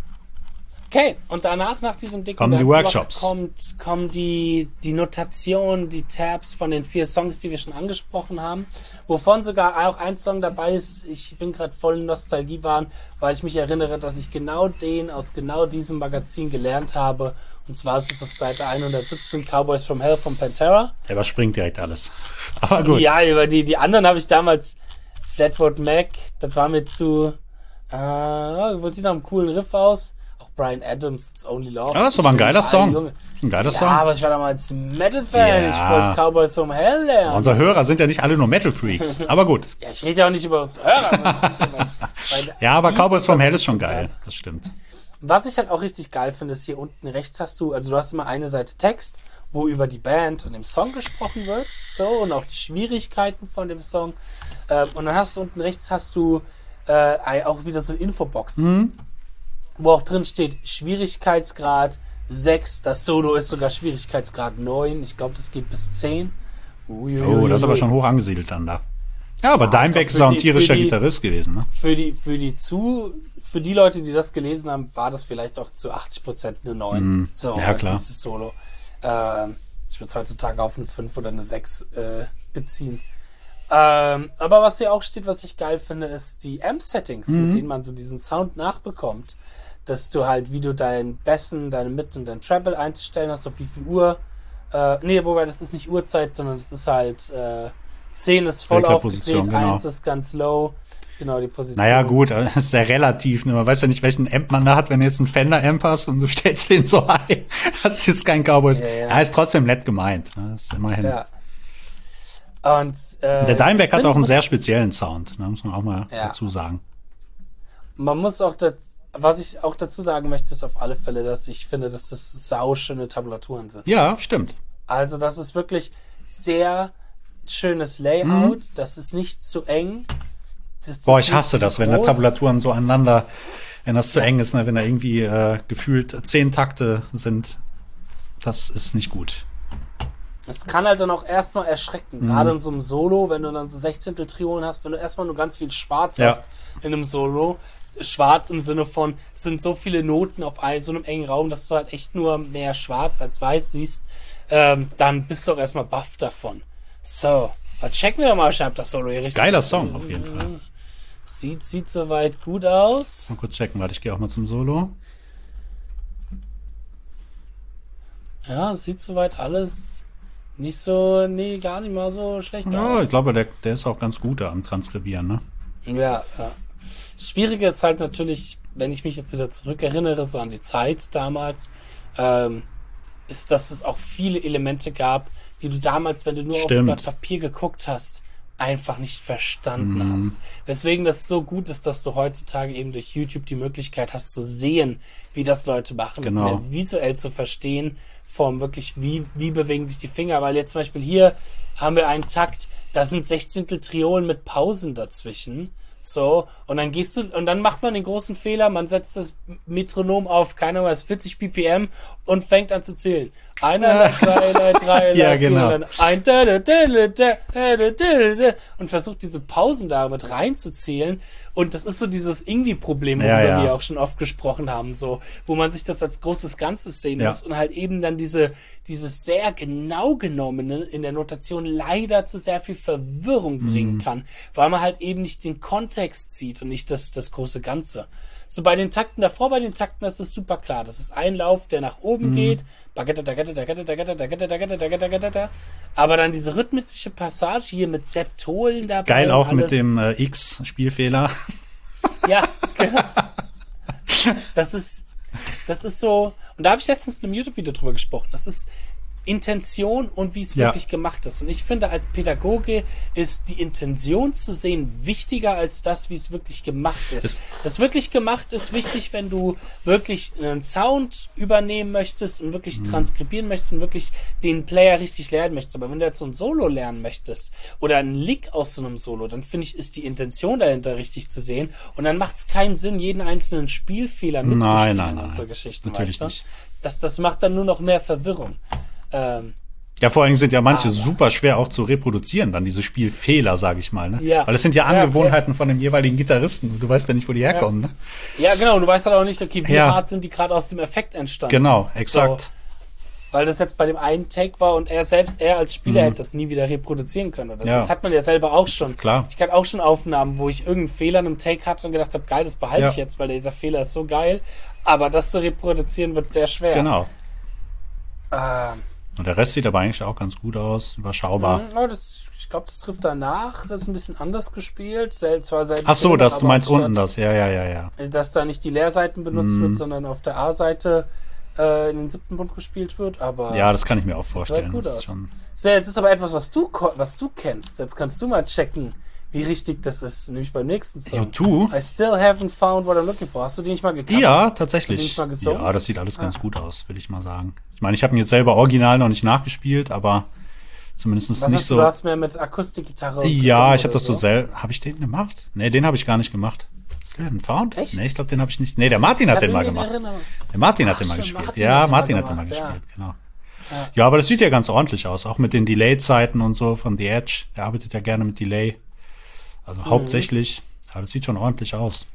Okay, und danach, nach diesem dicken Kommen die Werbeblock, Workshops. kommt, kommen die, die Notation, die Tabs von den vier Songs, die wir schon angesprochen haben, wovon sogar auch ein Song dabei ist. Ich bin gerade voll in Nostalgiewahn, weil ich mich erinnere, dass ich genau den aus genau diesem Magazin gelernt habe. Und zwar ist es auf Seite hundertsiebzehn, Cowboys from Hell von Pantera. Der überspringt direkt alles. Aber gut. Ja, über die, die anderen habe ich damals Flatwood Mac, das war mir zu, äh, wo sieht nach einem coolen Riff aus. Auch Bryan Adams, It's Only Love. Ja, das ist aber ein geiler Song. Ein geiler ja, Song. aber ich war damals Metal-Fan. Ja. Ich wollte Cowboys from Hell lernen. Unsere Hörer sind ja nicht alle nur Metal-Freaks. Aber gut. Ja, ich rede ja auch nicht über unsere Hörer. Das ist ja, mein, mein Ja, aber Cowboys from Hell ist schon geil. Das stimmt. Was ich halt auch richtig geil finde, ist hier unten rechts hast du, also du hast immer eine Seite Text, wo über die Band und den Song gesprochen wird, so, und auch die Schwierigkeiten von dem Song. Ähm, und dann hast du unten rechts hast du äh, auch wieder so eine Infobox, mhm. wo auch drin steht Schwierigkeitsgrad sechs, das Solo ist sogar Schwierigkeitsgrad neun, ich glaube, das geht bis zehn. Uiuiui. Oh, das ist aber schon hoch angesiedelt dann da. Ja, aber ja, Dimebag ist auch ein tierischer die, Gitarrist gewesen, ne? Für die, für die zu, für die Leute, die das gelesen haben, war das vielleicht auch zu achtzig Prozent eine neun. Mm, so, ja, klar. Dieses Solo. Äh, ich würde es heutzutage auf eine fünf oder eine sechs äh, beziehen. Ähm, aber was hier auch steht, was ich geil finde, ist die Amp-Settings, mhm. mit denen man so diesen Sound nachbekommt. Dass du halt, wie du deinen Bassen, deine Mid- und dein Treble einzustellen hast, auf wie viel Uhr. Äh, nee, wobei das ist nicht Uhrzeit, sondern das ist halt äh, zehn ist voll aufgedreht, genau. eins ist ganz low. Genau, die Position. Naja, gut, das ist sehr relativ. Ne? Man weiß ja nicht, welchen Amp man da hat, wenn du jetzt einen Fender-Amp hast und du stellst den so ein. Das ist jetzt kein Cowboys. Ja, ja. ja, ist trotzdem nett gemeint. Ne? Das ist immerhin. Ja. Und, äh, der Dimebag hat auch einen sehr speziellen Sound, ne? Muss man auch mal ja. dazu sagen. Man muss auch, das, was ich auch dazu sagen möchte, ist auf alle Fälle, dass ich finde, dass das sauschöne Tabulaturen sind. Ja, stimmt. Also, das ist wirklich sehr schönes Layout, mhm. das ist nicht zu eng. Das Boah, ich hasse das, wenn da Tabulaturen so aneinander, wenn das zu eng ist, ne? Wenn da irgendwie äh, gefühlt zehn Takte sind, das ist nicht gut. Es kann halt dann auch erstmal erschrecken, mhm. gerade in so einem Solo, wenn du dann so Sechzehntel-Triolen hast, wenn du erstmal nur ganz viel Schwarz ja. hast in einem Solo, schwarz im Sinne von, es sind so viele Noten auf ein, so einem engen Raum, dass du halt echt nur mehr schwarz als weiß siehst, ähm, dann bist du auch erstmal baff davon. So, mal checken wir doch mal, ob das Solo hier richtig Geiler Song, auf jeden Fall. Sieht, sieht soweit gut aus. Mal kurz checken, warte, ich gehe auch mal zum Solo. Ja, sieht soweit alles nicht so, nee, gar nicht mal so schlecht ja, aus. Ja, ich glaube, der, der ist auch ganz gut da am Transkribieren, ne? Ja, ja. Das Schwierige ist halt natürlich, wenn ich mich jetzt wieder zurückerinnere, so an die Zeit damals, ähm, ist, dass es auch viele Elemente gab, die du damals, wenn du nur Stimmt. aufs Blatt Papier geguckt hast, einfach nicht verstanden mhm. hast. Weswegen das so gut ist, dass du heutzutage eben durch YouTube die Möglichkeit hast zu sehen, wie das Leute machen, genau. visuell zu verstehen, vom wirklich, wie, wie bewegen sich die Finger, weil jetzt zum Beispiel hier haben wir einen Takt, da sind Sechzehntel Triolen mit Pausen dazwischen. So, und dann gehst du, und dann macht man den großen Fehler, man setzt das Metronom auf, keine Ahnung, vierzig B P M und fängt an zu zählen. Einer, zwei, drei, ja, genau. vier, ein da, da, da, da, da, da, da, und versucht diese Pausen da mit reinzuzählen. Und das ist so dieses Irgendwie-Problem, worüber ja, ja. wir auch schon oft gesprochen haben, so, wo man sich das als großes Ganzes sehen ja. muss und halt eben dann diese, dieses sehr genau genommene in der Notation leider zu sehr viel Verwirrung bringen mhm. kann, weil man halt eben nicht den Kontext sieht und nicht das, das große Ganze. So bei den Takten davor, bei den Takten, das ist super klar. Das ist ein Lauf, der nach oben mhm. geht. Aber dann diese rhythmische Passage hier mit Septolen dabei. Geil auch mit dem äh, X-Spielfehler. Ja, genau. Das ist, das ist so, und da habe ich letztens in einem YouTube-Video drüber gesprochen. Das ist Intention und wie es ja. wirklich gemacht ist. Und ich finde, als Pädagoge ist die Intention zu sehen wichtiger als das, wie es wirklich gemacht ist. Das, das wirklich gemacht ist wichtig, wenn du wirklich einen Sound übernehmen möchtest und wirklich mhm. transkribieren möchtest und wirklich den Player richtig lernen möchtest. Aber wenn du jetzt so ein Solo lernen möchtest oder einen Lick aus so einem Solo, dann finde ich, ist die Intention dahinter richtig zu sehen. Und dann macht es keinen Sinn, jeden einzelnen Spielfehler mitzuspielen nein, nein, nein. und so Geschichten, Natürlich weißt du? nicht. Das, das macht dann nur noch mehr Verwirrung. Ähm, ja, vor allem sind ja manche aber. super schwer auch zu reproduzieren, dann diese Spielfehler, sage ich mal. Ne? Ja. Weil das sind ja Angewohnheiten ja, von dem jeweiligen Gitarristen. Du weißt ja nicht, wo die herkommen. Ja, ne? ja genau. Du weißt halt auch nicht, okay, wie ja. hart sind die gerade aus dem Effekt entstanden. Genau, exakt. So, weil das jetzt bei dem einen Take war und er selbst, er als Spieler mhm. hätte das nie wieder reproduzieren können. Das, ja. das hat man ja selber auch schon. Klar. Ich hatte auch schon Aufnahmen, wo ich irgendeinen Fehler in einem Take hatte und gedacht habe, geil, das behalte ja. ich jetzt, weil dieser Fehler ist so geil. Aber das zu reproduzieren wird sehr schwer. Genau. Ähm, Und der Rest sieht aber eigentlich auch ganz gut aus, überschaubar. Mhm, oh, das, ich glaube, das trifft danach, ist ein bisschen anders gespielt. Selbst, zwar selbe Ach so, Filme, das, du aber meinst anstatt, unten das, ja, ja, ja, ja. dass da nicht die Leerseiten benutzt Mhm. wird, sondern auf der A-Seite äh, in den siebten Bund gespielt wird. Aber Ja, das kann ich mir auch sieht vorstellen. soweit gut Das ist aus. schon, So, jetzt ist aber etwas, was du, ko- was du kennst. Jetzt kannst du mal checken, wie richtig das ist. Nämlich beim nächsten Song. U zwei? I still haven't found what I'm looking for. Hast du den nicht mal gecovert? Ja, Hast du den tatsächlich. nicht mal gesungen? Ja, das sieht alles ganz Ah. gut aus, würde ich mal sagen. Ich meine, ich habe ihn jetzt selber original noch nicht nachgespielt, aber zumindest Was nicht hast du, so. du hast mehr mit Akustikgitarre und Ja, gesungen ich habe oder das so selber. Habe ich den gemacht? Nee, den habe ich gar nicht gemacht. Still haven't found? Echt? Nee, ich glaube, den habe ich nicht. Nee, der Martin hat Ich den hab mal ihn in gemacht. Erinnerung. Der Martin hat Ach, den mal stimmt, gespielt. Martin ja, hat den mal Martin hat den mal gemacht, ja. gespielt, genau. Ja. Ja, aber das sieht ja ganz ordentlich aus, auch mit den Delay-Zeiten und so von The Edge. Der arbeitet ja gerne mit Delay. Also Mhm. hauptsächlich. Ja, das sieht schon ordentlich aus.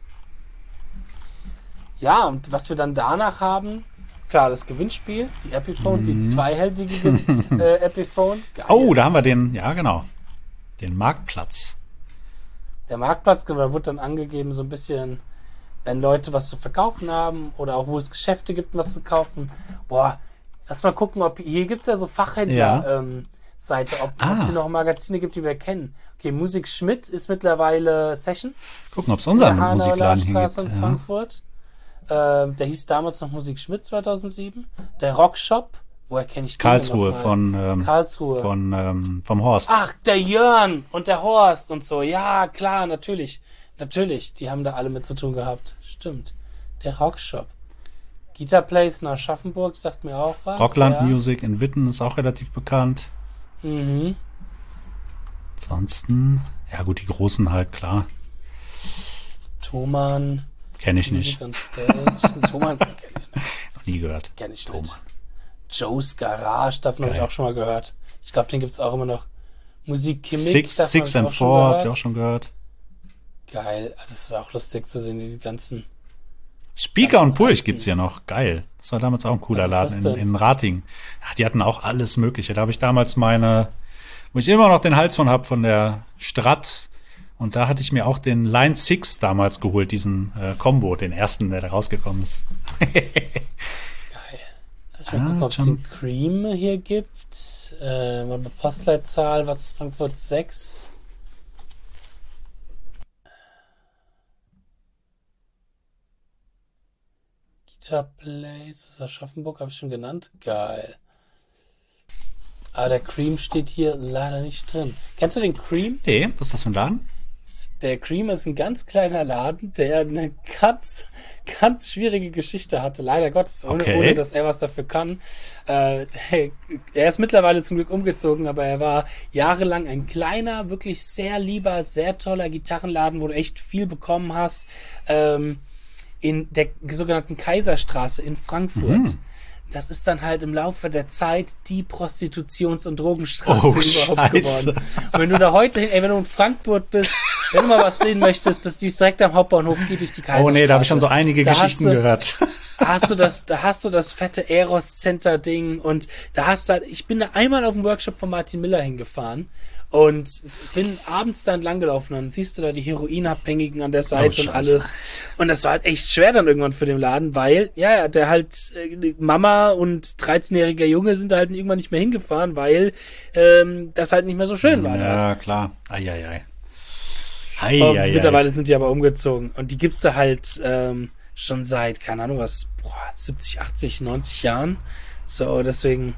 Ja, und was wir dann danach haben, klar, das Gewinnspiel, die Epiphone, die zweihälsige äh, Epiphone. Geil. Mhm. Oh, da haben wir den, ja genau, den Marktplatz. Der Marktplatz, genau, da wird dann angegeben, so ein bisschen, wenn Leute was zu verkaufen haben oder auch wo es Geschäfte gibt, was zu kaufen. Boah, lass mal gucken, ob hier gibt's ja so Fachhändler. Ja. Ähm, Seite, ob Ah. es hier noch Magazine gibt, die wir kennen. Okay, Musik Schmidt ist mittlerweile Session. Gucken, ob es unseren der Hanauer Musikladen hier Straße gibt. in Ja. Frankfurt. Ähm, der hieß damals noch Musik Schmidt zweitausendsieben. Der Rockshop, woher kenne ich den Karlsruhe noch mal? von, ähm, Karlsruhe. von ähm, vom Horst. Ach, der Jörn und der Horst und so. Ja, klar, natürlich. Natürlich, die haben da alle mit zu tun gehabt. Stimmt. Der Rockshop. Guitar Place nach Aschaffenburg sagt mir auch was. Rockland ja. Music in Witten ist auch relativ bekannt. Mhm. Ansonsten, ja gut, die großen halt, klar. Thomann. Kenne ich nicht. Music on Stage. Thomann kenne ich nicht. Noch nie gehört. Kenn ich Thomann. nicht. Joe's Garage, davon habe ich Geil. auch schon mal gehört. Ich glaube, den gibt's auch immer noch. Musik Chemik, Six, davon Six hab ich and auch schon Four habe gehört. ich auch schon gehört. Geil, das ist auch lustig zu sehen, die ganzen. Speaker Ganz und Pulch alten. gibt's ja noch. Geil. Das war damals auch ein cooler Was ist Laden das in, denn? in Rating. Ja, die hatten auch alles Mögliche. Da habe ich damals meine, wo ich immer noch den Hals von hab, von der Strat. Und da hatte ich mir auch den Line Six damals geholt, diesen äh, Combo, den ersten, der da rausgekommen ist. Geil. Lass mal Ah, gucken, ob es schon. den Cream hier gibt. Äh, mal eine Postleitzahl, was ist Frankfurt sechs? Guitar Place, ist Aschaffenburg, habe ich schon genannt. Geil. Aber der Cream steht hier leider nicht drin. Kennst du den Cream? Nee, was ist das für ein Laden? Der Cream ist ein ganz kleiner Laden, der eine ganz, ganz schwierige Geschichte hatte. Leider Gottes, ohne, Okay. ohne dass er was dafür kann. Äh, hey, er ist mittlerweile zum Glück umgezogen, aber er war jahrelang ein kleiner, wirklich sehr lieber, sehr toller Gitarrenladen, wo du echt viel bekommen hast. Ähm, in der sogenannten Kaiserstraße in Frankfurt. Mhm. Das ist dann halt im Laufe der Zeit die Prostitutions- und Drogenstraße Oh, überhaupt Scheiße. geworden. Und wenn du da heute, ey, wenn du in Frankfurt bist, wenn du mal was sehen möchtest, dass dies direkt am Hauptbahnhof geht durch die Kaiserstraße. Oh nee, da habe ich schon so einige Da hast Geschichten du- gehört. Da hast du das, da hast du das fette Eros Center Ding und da hast du halt, ich bin da einmal auf dem Workshop von Martin Miller hingefahren und bin abends da entlang gelaufen und dann siehst du da die Heroinabhängigen an der Seite Oh, und Scheiße. alles. Und das war halt echt schwer dann irgendwann für den Laden, weil, ja, der halt, äh, Mama und dreizehnjähriger Junge sind da halt irgendwann nicht mehr hingefahren, weil ähm, das halt nicht mehr so schön war. dort. Ja, klar. Eieiei. Ähm, Eieiei. mittlerweile sind die aber umgezogen. Und die gibt's da halt ähm, schon seit, keine Ahnung was, boah, siebzig, achtzig, neunzig Jahren. So, deswegen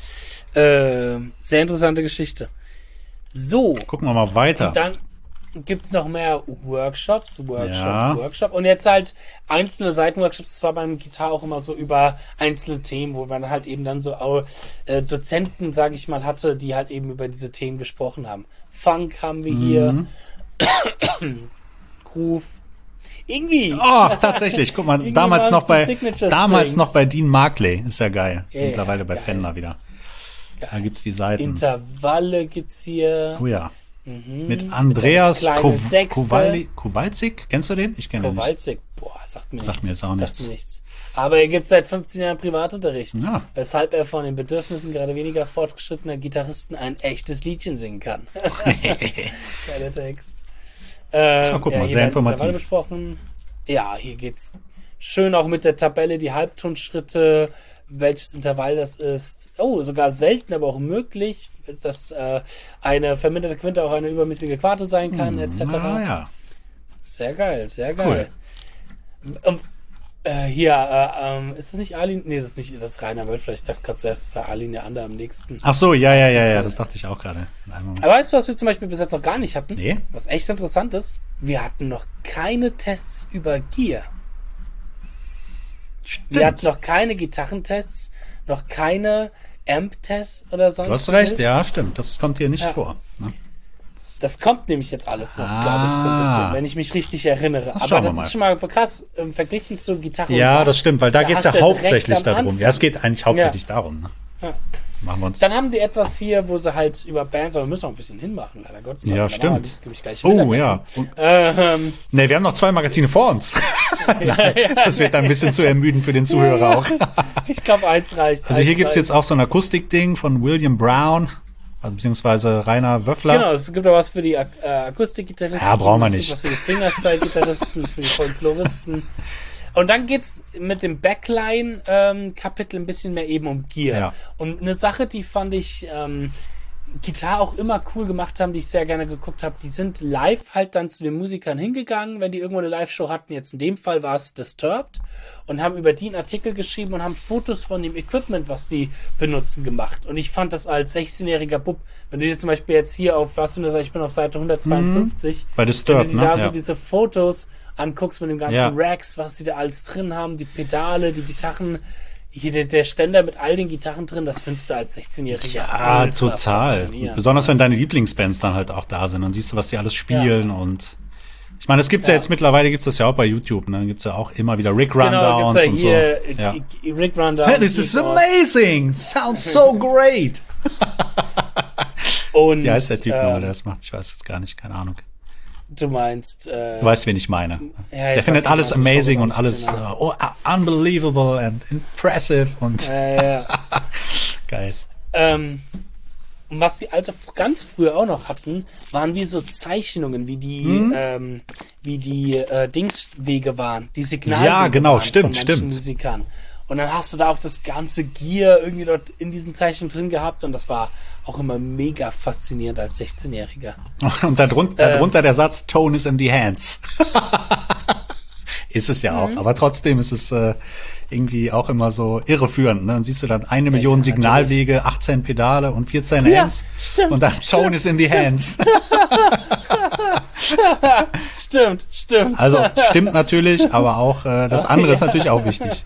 äh, sehr interessante Geschichte. So, Gucken wir mal weiter. und dann gibt's noch mehr Workshops, Workshops, Ja. Workshop. Und jetzt halt einzelne Seitenworkshops. Das war beim Gitarre auch immer so über einzelne Themen, wo man halt eben dann so auch, äh, Dozenten, sage ich mal, hatte, die halt eben über diese Themen gesprochen haben. Funk haben wir hier. Mhm. Groove. Irgendwie. Oh, tatsächlich. Guck mal, Irgendwie damals waren noch es die bei Signature damals Strings. noch bei Dean Markley. Ist ja geil. Ja, Mittlerweile bei geil. Fender wieder. Da Geil. gibt's die Seiten. Intervalle gibt's hier. Oh ja. Mhm. Mit Andreas Kleine Ko Sechste. Kowali Kowalczyk. Kennst du den? Ich kenne den nicht. Kowalczyk. Boah, sagt mir Sagt nichts. mir jetzt auch sagt nichts. Mir nichts. Aber er gibt seit fünfzehn Jahren Privatunterricht. Ja. Weshalb er von den Bedürfnissen gerade weniger fortgeschrittener Gitarristen ein echtes Liedchen singen kann. Geiler Text. Ähm, Ah, guck mal, hier sehr werden informativ. Intervalle besprochen. Ja, hier geht's schön auch mit der Tabelle, die Halbtonschritte, welches Intervall das ist. Oh, sogar selten, aber auch möglich, dass äh, eine verminderte Quinte auch eine übermäßige Quarte sein kann, hm, et cetera. Na, ja. Sehr geil, sehr geil. Cool. Um, äh, hier, äh, ähm, ist das nicht Arlin? Nee, das ist nicht, das ist Rainer Wölfler. Ich dachte gerade zuerst, das ist Arlin der andere am nächsten. Ach so, ja, ja, ja, ja, das dachte ich auch gerade. Aber weißt du, was wir zum Beispiel bis jetzt noch gar nicht hatten? Nee. Was echt interessant ist, wir hatten noch keine Tests über Gear. Stimmt. Wir hatten noch keine Gitarrentests, noch keine Amp-Tests oder sonst Du hast recht, was. ja, stimmt. Das kommt hier nicht Ja. vor. Ne? Das kommt nämlich jetzt alles noch, Ah. glaube ich, so ein bisschen, wenn ich mich richtig erinnere. Das Aber schauen wir das mal. ist schon mal krass im Verglichen zu Gitarre und Ja, Bass. das stimmt, weil da, geht's hast ja du direkt hauptsächlich am darum. Anfang. Ja, es geht eigentlich hauptsächlich darum. Ne? Ja. Machen wir uns. Dann haben die etwas hier, wo sie halt über Bands, aber wir müssen noch ein bisschen hinmachen, leider Gottes. Ja, Dann stimmt. machen wir jetzt, glaub ich, gleich Oh, Mittagessen. ja. Und, Ähm, ne, wir haben noch zwei Magazine vor uns. Nein, das wird dann ein bisschen zu ermüdend für den Zuhörer auch. ich glaube, eins reicht. Also hier eins gibt's reicht. jetzt auch so ein Akustikding von William Brown, also beziehungsweise Rainer Wöffler. Genau, es gibt auch was für die Ak äh, Akustikgitarristen. Ja, brauchen wir es nicht. Gibt was für die Fingerstyle-Gitarristen, für die Folkloristen. Und dann geht's mit dem Backline-Kapitel ein bisschen mehr eben um Gear. Ja. Und eine Sache, die fand ich ähm, Gitarre auch immer cool gemacht haben, die ich sehr gerne geguckt habe, die sind live halt dann zu den Musikern hingegangen, wenn die irgendwo eine Live-Show hatten. Jetzt in dem Fall war es Disturbed und haben über die einen Artikel geschrieben und haben Fotos von dem Equipment, was die benutzen, gemacht. Und ich fand das als sechzehnjähriger Bub, wenn du dir zum Beispiel jetzt hier auf, was du da sagst, ich bin auf Seite hundertzweiundfünfzig, Bei Disturbed, wenn du dir ne? da so Ja. diese Fotos anguckst mit dem ganzen Ja. Racks, was sie da alles drin haben, die Pedale, die Gitarren, hier der, der Ständer mit all den Gitarren drin, das findest du als sechzehnjähriger Ja, ultra total. faszinierend. Besonders wenn deine Lieblingsbands dann halt auch da sind, dann siehst du, was die alles spielen und ich meine, es gibt's ja. Ja. jetzt mittlerweile gibt's das ja auch bei YouTube, ne? Dann gibt's ja auch immer wieder Rick Genau, Rundowns gibt's ja und hier so. Ja. äh, Rick Rundown. Hey, this is Keyboard. amazing! Sounds so great! Und, Wie heißt der Typ nochmal, ähm, der das macht? Ich weiß jetzt gar nicht, keine Ahnung. Du meinst, äh, Du weißt, wen ich meine. ja, Der ich findet weiß, alles was du meinst, ich amazing weiß und nicht alles genau. uh, oh, unbelievable and impressive und äh, ja. geil. ähm, und was die alte f- ganz früher auch noch hatten, waren wie so Zeichnungen, wie die, Hm? ähm, wie die äh, Dingswege waren, die Signalwege Ja, genau, waren stimmt, von manchen stimmt. Musikern. Und dann hast du da auch das ganze Gear irgendwie dort in diesen Zeichnungen drin gehabt und das war auch immer mega faszinierend als sechzehnjähriger. Und darunter, Ähm. darunter der Satz, Tone is in the hands. Ist es ja Mhm. auch, aber trotzdem ist es äh, irgendwie auch immer so irreführend. Ne? Dann siehst du dann eine Million ja, Signalwege, achtzehn Pedale und vierzehn Ja, Amps stimmt, und dann Tone is in the hands. Stimmt, stimmt. Also stimmt natürlich, aber auch äh, das andere ist natürlich auch wichtig.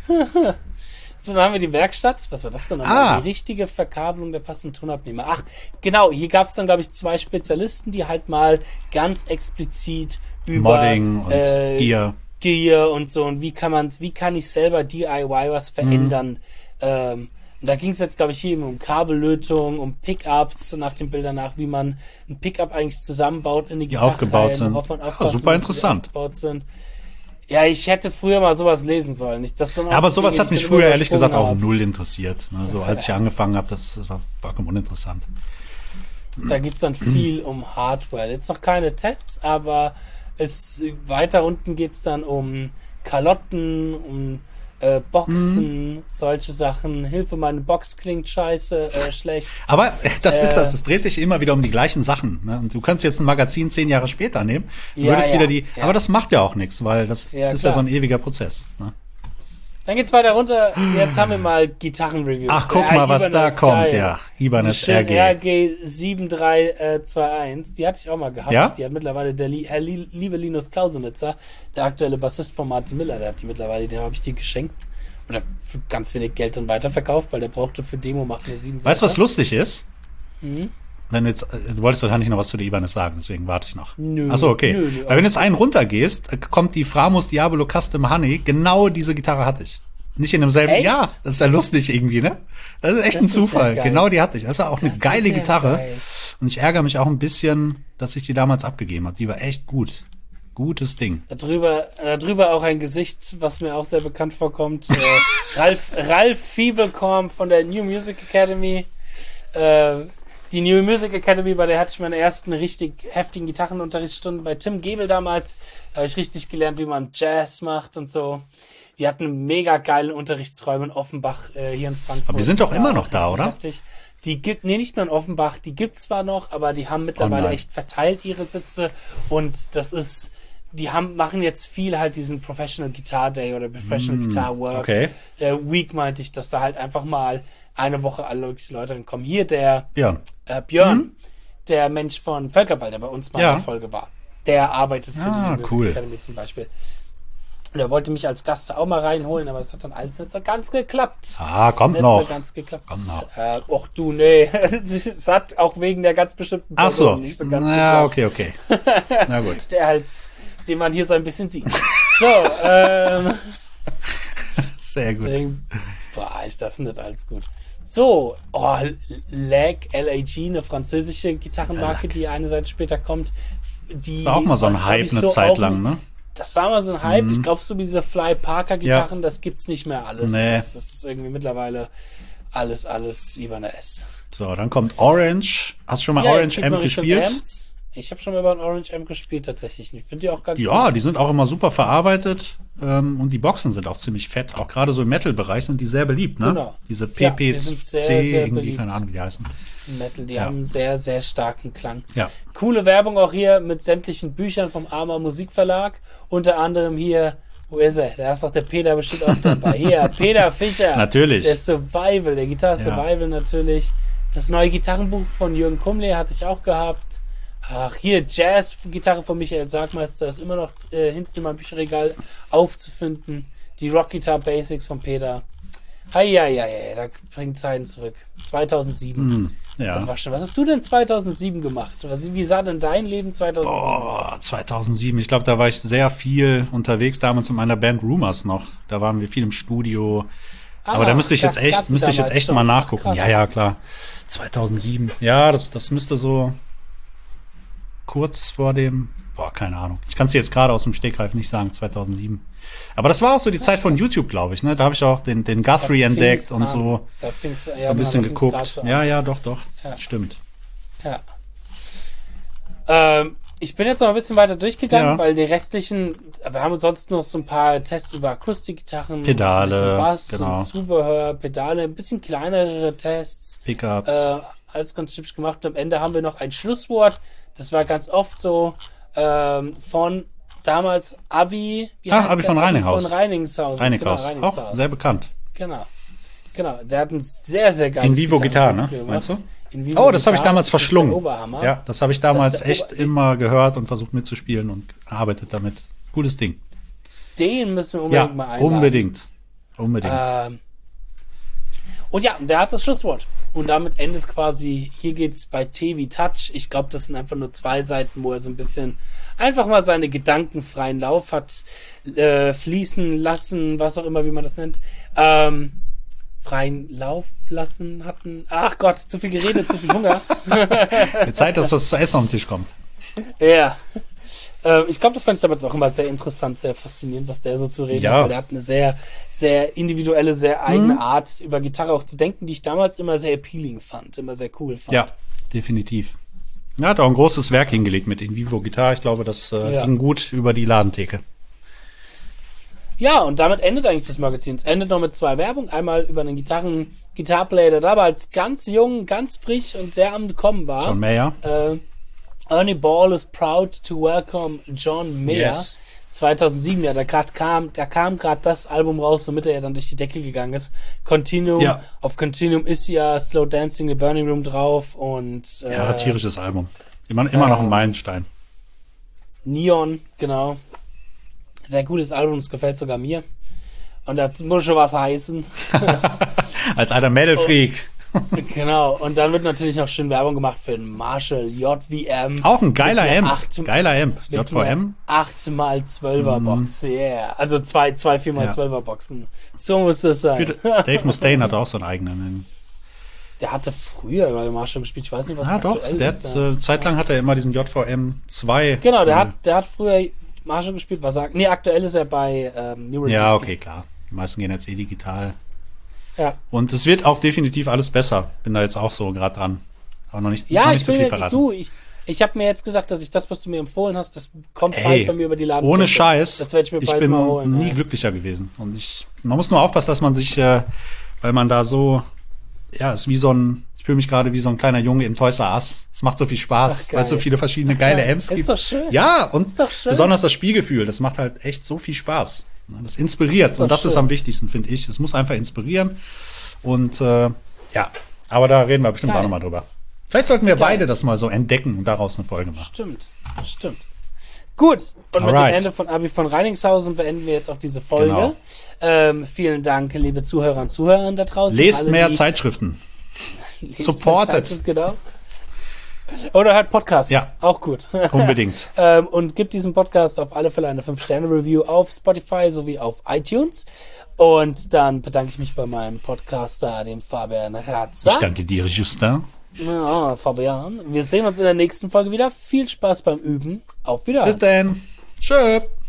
So, dann haben wir die Werkstatt. Was war das denn nochmal? Ah. Die richtige Verkabelung der passenden Tonabnehmer. Ach, genau. Hier gab es dann, glaube ich, zwei Spezialisten, die halt mal ganz explizit über Modding und äh, Gear. Gear und so und wie kann man's, wie kann ich selber D I Y was verändern. Mhm. Ähm, und da ging es jetzt, glaube ich, hier eben um Kabellötung, um Pickups, so nach den Bildern nach, wie man ein Pickup eigentlich zusammenbaut in die Die Gitarre aufgebaut rein, sind. worauf man Ja, aufpassen super muss, wie die interessant. aufgebaut sind. Ja, ich hätte früher mal sowas lesen sollen. Ich, das sind auch Ja, aber die sowas Dinge, hat die mich ich dann früher ehrlich gesagt übersprungen auch habe. null interessiert. Ne? So als ich angefangen habe, das, das war vollkommen uninteressant. Da geht's dann viel um Hardware. Jetzt noch keine Tests, aber es weiter unten geht's dann um Kalotten, um äh, Boxen, Mhm. solche Sachen. Hilfe, meine Box klingt scheiße, äh, schlecht. Aber das ist Äh. das. Es dreht sich immer wieder um die gleichen Sachen. Ne? Und du kannst jetzt ein Magazin zehn Jahre später nehmen, du Ja, würdest ja, wieder die. ja. Aber das macht ja auch nichts, weil das Ja, ist ja klar. so ein ewiger Prozess. Ne? Dann geht's weiter runter. Jetzt haben wir mal Gitarrenreviews. Ach, guck Ja, mal, was Ibanez da ist kommt. geil. Ja, Die Ibanez schöne R G. R G sieben drei zwei eins, die hatte ich auch mal gehabt. Ja? Die hat mittlerweile der Li Herr Li liebe Linus Klausenitzer, der aktuelle Bassist von Martin Miller, der hat die mittlerweile, dem habe ich die geschenkt. Oder für ganz wenig Geld dann weiterverkauft, weil der brauchte für Demo machen eine sieben. Weißt du, was lustig ist? Mhm. Wenn du jetzt, äh, du wolltest wahrscheinlich noch was zu der Ibanez sagen, deswegen warte ich noch. Nö. Ach so, okay. Nö, nö, Weil wenn du jetzt einen runtergehst, äh, kommt die Framus Diablo Custom Honey. Genau diese Gitarre hatte ich. Nicht in demselben Echt? Jahr. Das ist ja lustig irgendwie, ne? Das ist echt Das ein ist ja Zufall. geil. Genau die hatte ich. Das ist auch eine Das ist geile ja Gitarre. geil. Und ich ärgere mich auch ein bisschen, dass ich die damals abgegeben habe. Die war echt gut. Gutes Ding. Darüber, darüber auch ein Gesicht, was mir auch sehr bekannt vorkommt. äh, Ralf, Ralf Fiebelkorn von der New Music Academy. Äh, die New Music Academy, bei der hatte ich meine ersten richtig heftigen Gitarrenunterrichtsstunden bei Tim Gebel damals. Da habe ich richtig gelernt, wie man Jazz macht und so. Die hatten mega geile Unterrichtsräume in Offenbach äh, hier in Frankfurt. Aber die sind Das doch war immer noch auch da, richtig oder? heftig. Die gibt, nee, nicht nur in Offenbach, die gibt's zwar noch, aber die haben mittlerweile Online. echt verteilt ihre Sitze und das ist, die haben, machen jetzt viel halt diesen Professional Guitar Day oder Professional Guitar Work okay. äh, Week, meinte ich, dass da halt einfach mal eine Woche alle möglichen Leute dann kommen. Hier der Ja. äh, Björn, der Mensch von Völkerball, der bei uns mal Ja. in der Folge war, der arbeitet für Ah, die Music cool. Academy zum Beispiel. Und er wollte mich als Gast da auch mal reinholen, aber das hat dann alles nicht so ganz geklappt. Ah, kommt Nicht noch. so ganz geklappt. Kommt noch. Äh, och du, nee. Es hat auch wegen der ganz bestimmten Ach so. nicht so ganz Ja, geklappt. okay, okay. Na gut. Der halt, den man hier so ein bisschen sieht. So, ähm, Sehr gut. deswegen, boah, ist das nicht alles gut. So, oh, Lag, L A G, eine französische Gitarrenmarke, die eine Seite später kommt. Die War auch mal so ein was, Hype glaub ich, eine so Zeit auch- lang, ne? Das war mal so ein Hype. Ich glaube, so wie diese Fly Parker Gitarren, das gibt's nicht mehr alles. Nee. Das, das ist irgendwie mittlerweile alles, alles über eine S. So, dann kommt Orange. Hast du schon mal Ja, jetzt Orange geht's M mal Richtung gespielt? Amps. Ich habe schon mal über ein Orange M gespielt tatsächlich. Ich finde die auch ganz Ja, die sind auch immer super verarbeitet ähm, und die Boxen sind auch ziemlich fett. Auch gerade so im Metal-Bereich sind die sehr beliebt, ne? Genau. Diese Ja, P P die sind C, sehr, sehr irgendwie, beliebt. keine Ahnung, wie die heißen. Metal, die Ja. haben einen sehr, sehr starken Klang. Ja. Coole Werbung auch hier mit sämtlichen Büchern vom Arma Musikverlag. Unter anderem hier, wo ist er? Da ist doch der Peter bestimmt auch dabei. Hier, Peter Fischer. Natürlich. Der Survival, der Gitarre Ja. Survival natürlich. Das neue Gitarrenbuch von Jürgen Kumle hatte ich auch gehabt. Ach, hier, Jazz-Gitarre von Michael Sargmeister ist immer noch äh, hinten in meinem Bücherregal aufzufinden. Die Rock-Guitar Basics von Peter. Eieiei, da bringt Zeiten zurück. zweitausendsieben. Das Ja. war schon. Was hast du denn zweitausendsieben gemacht? Was, wie sah denn dein Leben zweitausendsieben aus? Oh, zweitausendsieben. Ich glaube, da war ich sehr viel unterwegs, damals in meiner Band Rumors noch. Da waren wir viel im Studio. Ah, Aber da müsste ich jetzt da echt, gab's müsste ich jetzt damals echt schon. mal Ach, nachgucken. krass. Ja, ja, klar. zweitausendsieben. Ja, das, das müsste so kurz vor dem, boah, keine Ahnung. Ich kann es dir jetzt gerade aus dem Stegreif nicht sagen, zweitausendsieben. Aber das war auch so die Zeit von YouTube, glaube ich, ne? Da habe ich auch den, den Guthrie Da entdeckt fing's und an. so, Da fing's, ja, so ein bisschen genau, da fing's grad geguckt. so an. Ja, ja, doch, doch. Ja. Stimmt. Ja. Ähm, ich bin jetzt noch ein bisschen weiter durchgegangen, Ja. weil die restlichen, wir haben sonst noch so ein paar Tests über Akustikgitarren, Pedale, ein bisschen Bass genau. und Zubehör, Pedale, ein bisschen kleinere Tests. Pickups. Äh, alles ganz hübsch gemacht. Und am Ende haben wir noch ein Schlusswort. Das war ganz oft so ähm, von damals Abi. Wie Ah, heißt Abi der? von Reininghaus. Von Reiningshausen. Reinighaus. Genau, Auch Reininghaus. sehr bekannt. Genau. Genau. Der hat ein sehr, sehr geiles In Vivo Gitarre, ne? gemacht. Meinst du? In Vivo Oh, das habe ich Gitarre, damals das ist verschlungen. der Oberhammer. Ja, das habe ich damals Das ist der echt Ober- immer gehört und versucht mitzuspielen und arbeitet damit. Cooles Ding. Den müssen wir Ja, unbedingt mal einladen. unbedingt. Unbedingt. Ähm, und ja, der hat das Schlusswort. Und damit endet quasi, hier geht's bei T wie Touch. Ich glaube, das sind einfach nur zwei Seiten, wo er so ein bisschen einfach mal seine Gedanken freien Lauf hat, äh, fließen lassen, was auch immer, wie man das nennt. Ähm, freien Lauf lassen hatten. Ach Gott, zu viel geredet, zu viel Hunger. Die Zeit, dass was zu essen auf den Tisch kommt. Ja. Ähm, ich glaube, das fand ich damals auch immer sehr interessant, sehr faszinierend, was der so zu reden Ja. hat. Weil der hat eine sehr, sehr individuelle, sehr eigene Mhm. Art, über Gitarre auch zu denken, die ich damals immer sehr appealing fand, immer sehr cool fand. Ja, definitiv. Er hat auch ein großes Werk hingelegt mit In Vivo Gitarre. Ich glaube, das äh, Ja. ging gut über die Ladentheke. Ja, und damit endet eigentlich das Magazin. Es endet noch mit zwei Werbung. Einmal über einen Gitarren, Gitarplayer, der damals ganz jung, ganz frisch und sehr am Kommen war. John Mayer. Äh, Ernie Ball is proud to welcome John Mayer. Yes. zweitausendsieben, ja, da grad kam, da kam gerade das Album raus, womit er ja dann durch die Decke gegangen ist. Continuum, Ja. auf Continuum ist ja Slow Dancing the Burning Room drauf und äh, Ja, tierisches Album. Immer, immer noch ein Meilenstein. Neon, genau. Sehr gutes Album, das gefällt sogar mir. Und das muss schon was heißen. Als alter Metal-Freak. Genau. Und dann wird natürlich noch schön Werbung gemacht für den Marshall J V M. Auch ein geiler Mit einer Amp. acht- Geiler Amp. mit J V M. acht mal zwölfer Box, yeah. Also zwei, zwei vier mal Ja. zwölfer Boxen. So muss das sein. Dave Mustaine hat auch so einen eigenen. Der hatte früher bei Marshall gespielt. Ich weiß nicht, was Ah, doch. aktuell Der ist. hat, ja. äh, zeitlang hat er immer diesen J V M zwei. Genau, der äh, hat, der hat früher Marshall gespielt. Was sagt? Nee, aktuell ist er bei ähm, Neural Ja, Disc. okay, klar. Die meisten gehen jetzt eh digital. Ja, Und es wird auch definitiv alles besser. Bin da jetzt auch so gerade dran. Aber noch nicht, noch ja nicht ich zu bin viel mir, verraten. du, ich, Ich habe mir jetzt gesagt, dass ich das, was du mir empfohlen hast, das kommt Ey, bald bei mir über die Laden. ohne Scheiß. Das werde ich mir ich bald bin mal holen. nie ja. glücklicher gewesen. Und ich, man muss nur aufpassen, dass man sich, äh, weil man da so, ja, ist wie so ein, ich fühle mich gerade wie so ein kleiner Junge im Toys R Us. Es macht so viel Spaß, Ach, weil es so viele verschiedene geile geil. Amps Ist gibt. doch schön. Ja, und Ist doch schön. besonders das Spielgefühl, das macht halt echt so viel Spaß. Das inspiriert Ist doch und das schön. ist am wichtigsten, finde ich. Es muss einfach inspirieren. Und äh, ja, aber da reden wir bestimmt Geil. auch nochmal drüber. Vielleicht sollten wir Geil. beide das mal so entdecken und daraus eine Folge machen. Stimmt, stimmt. Gut, und mit Alright. dem Ende von Abi von Reiningshausen beenden wir jetzt auch diese Folge. Genau. Ähm, vielen Dank, liebe Zuhörer und Zuhörer da draußen. Lest Alle, mehr die- Zeitschriften. Lest Supported. mehr Zeitschrift, genau. Oder hört Podcasts. Ja. Auch gut. Unbedingt. ähm, und gibt diesem Podcast auf alle Fälle eine fünf Sterne Review auf Spotify sowie auf iTunes. Und dann bedanke ich mich bei meinem Podcaster, dem Fabian Ratzer. Ich danke dir, Justin. Ja, Fabian. Wir sehen uns in der nächsten Folge wieder. Viel Spaß beim Üben. Auf Wiedersehen. Bis dann. Tschö.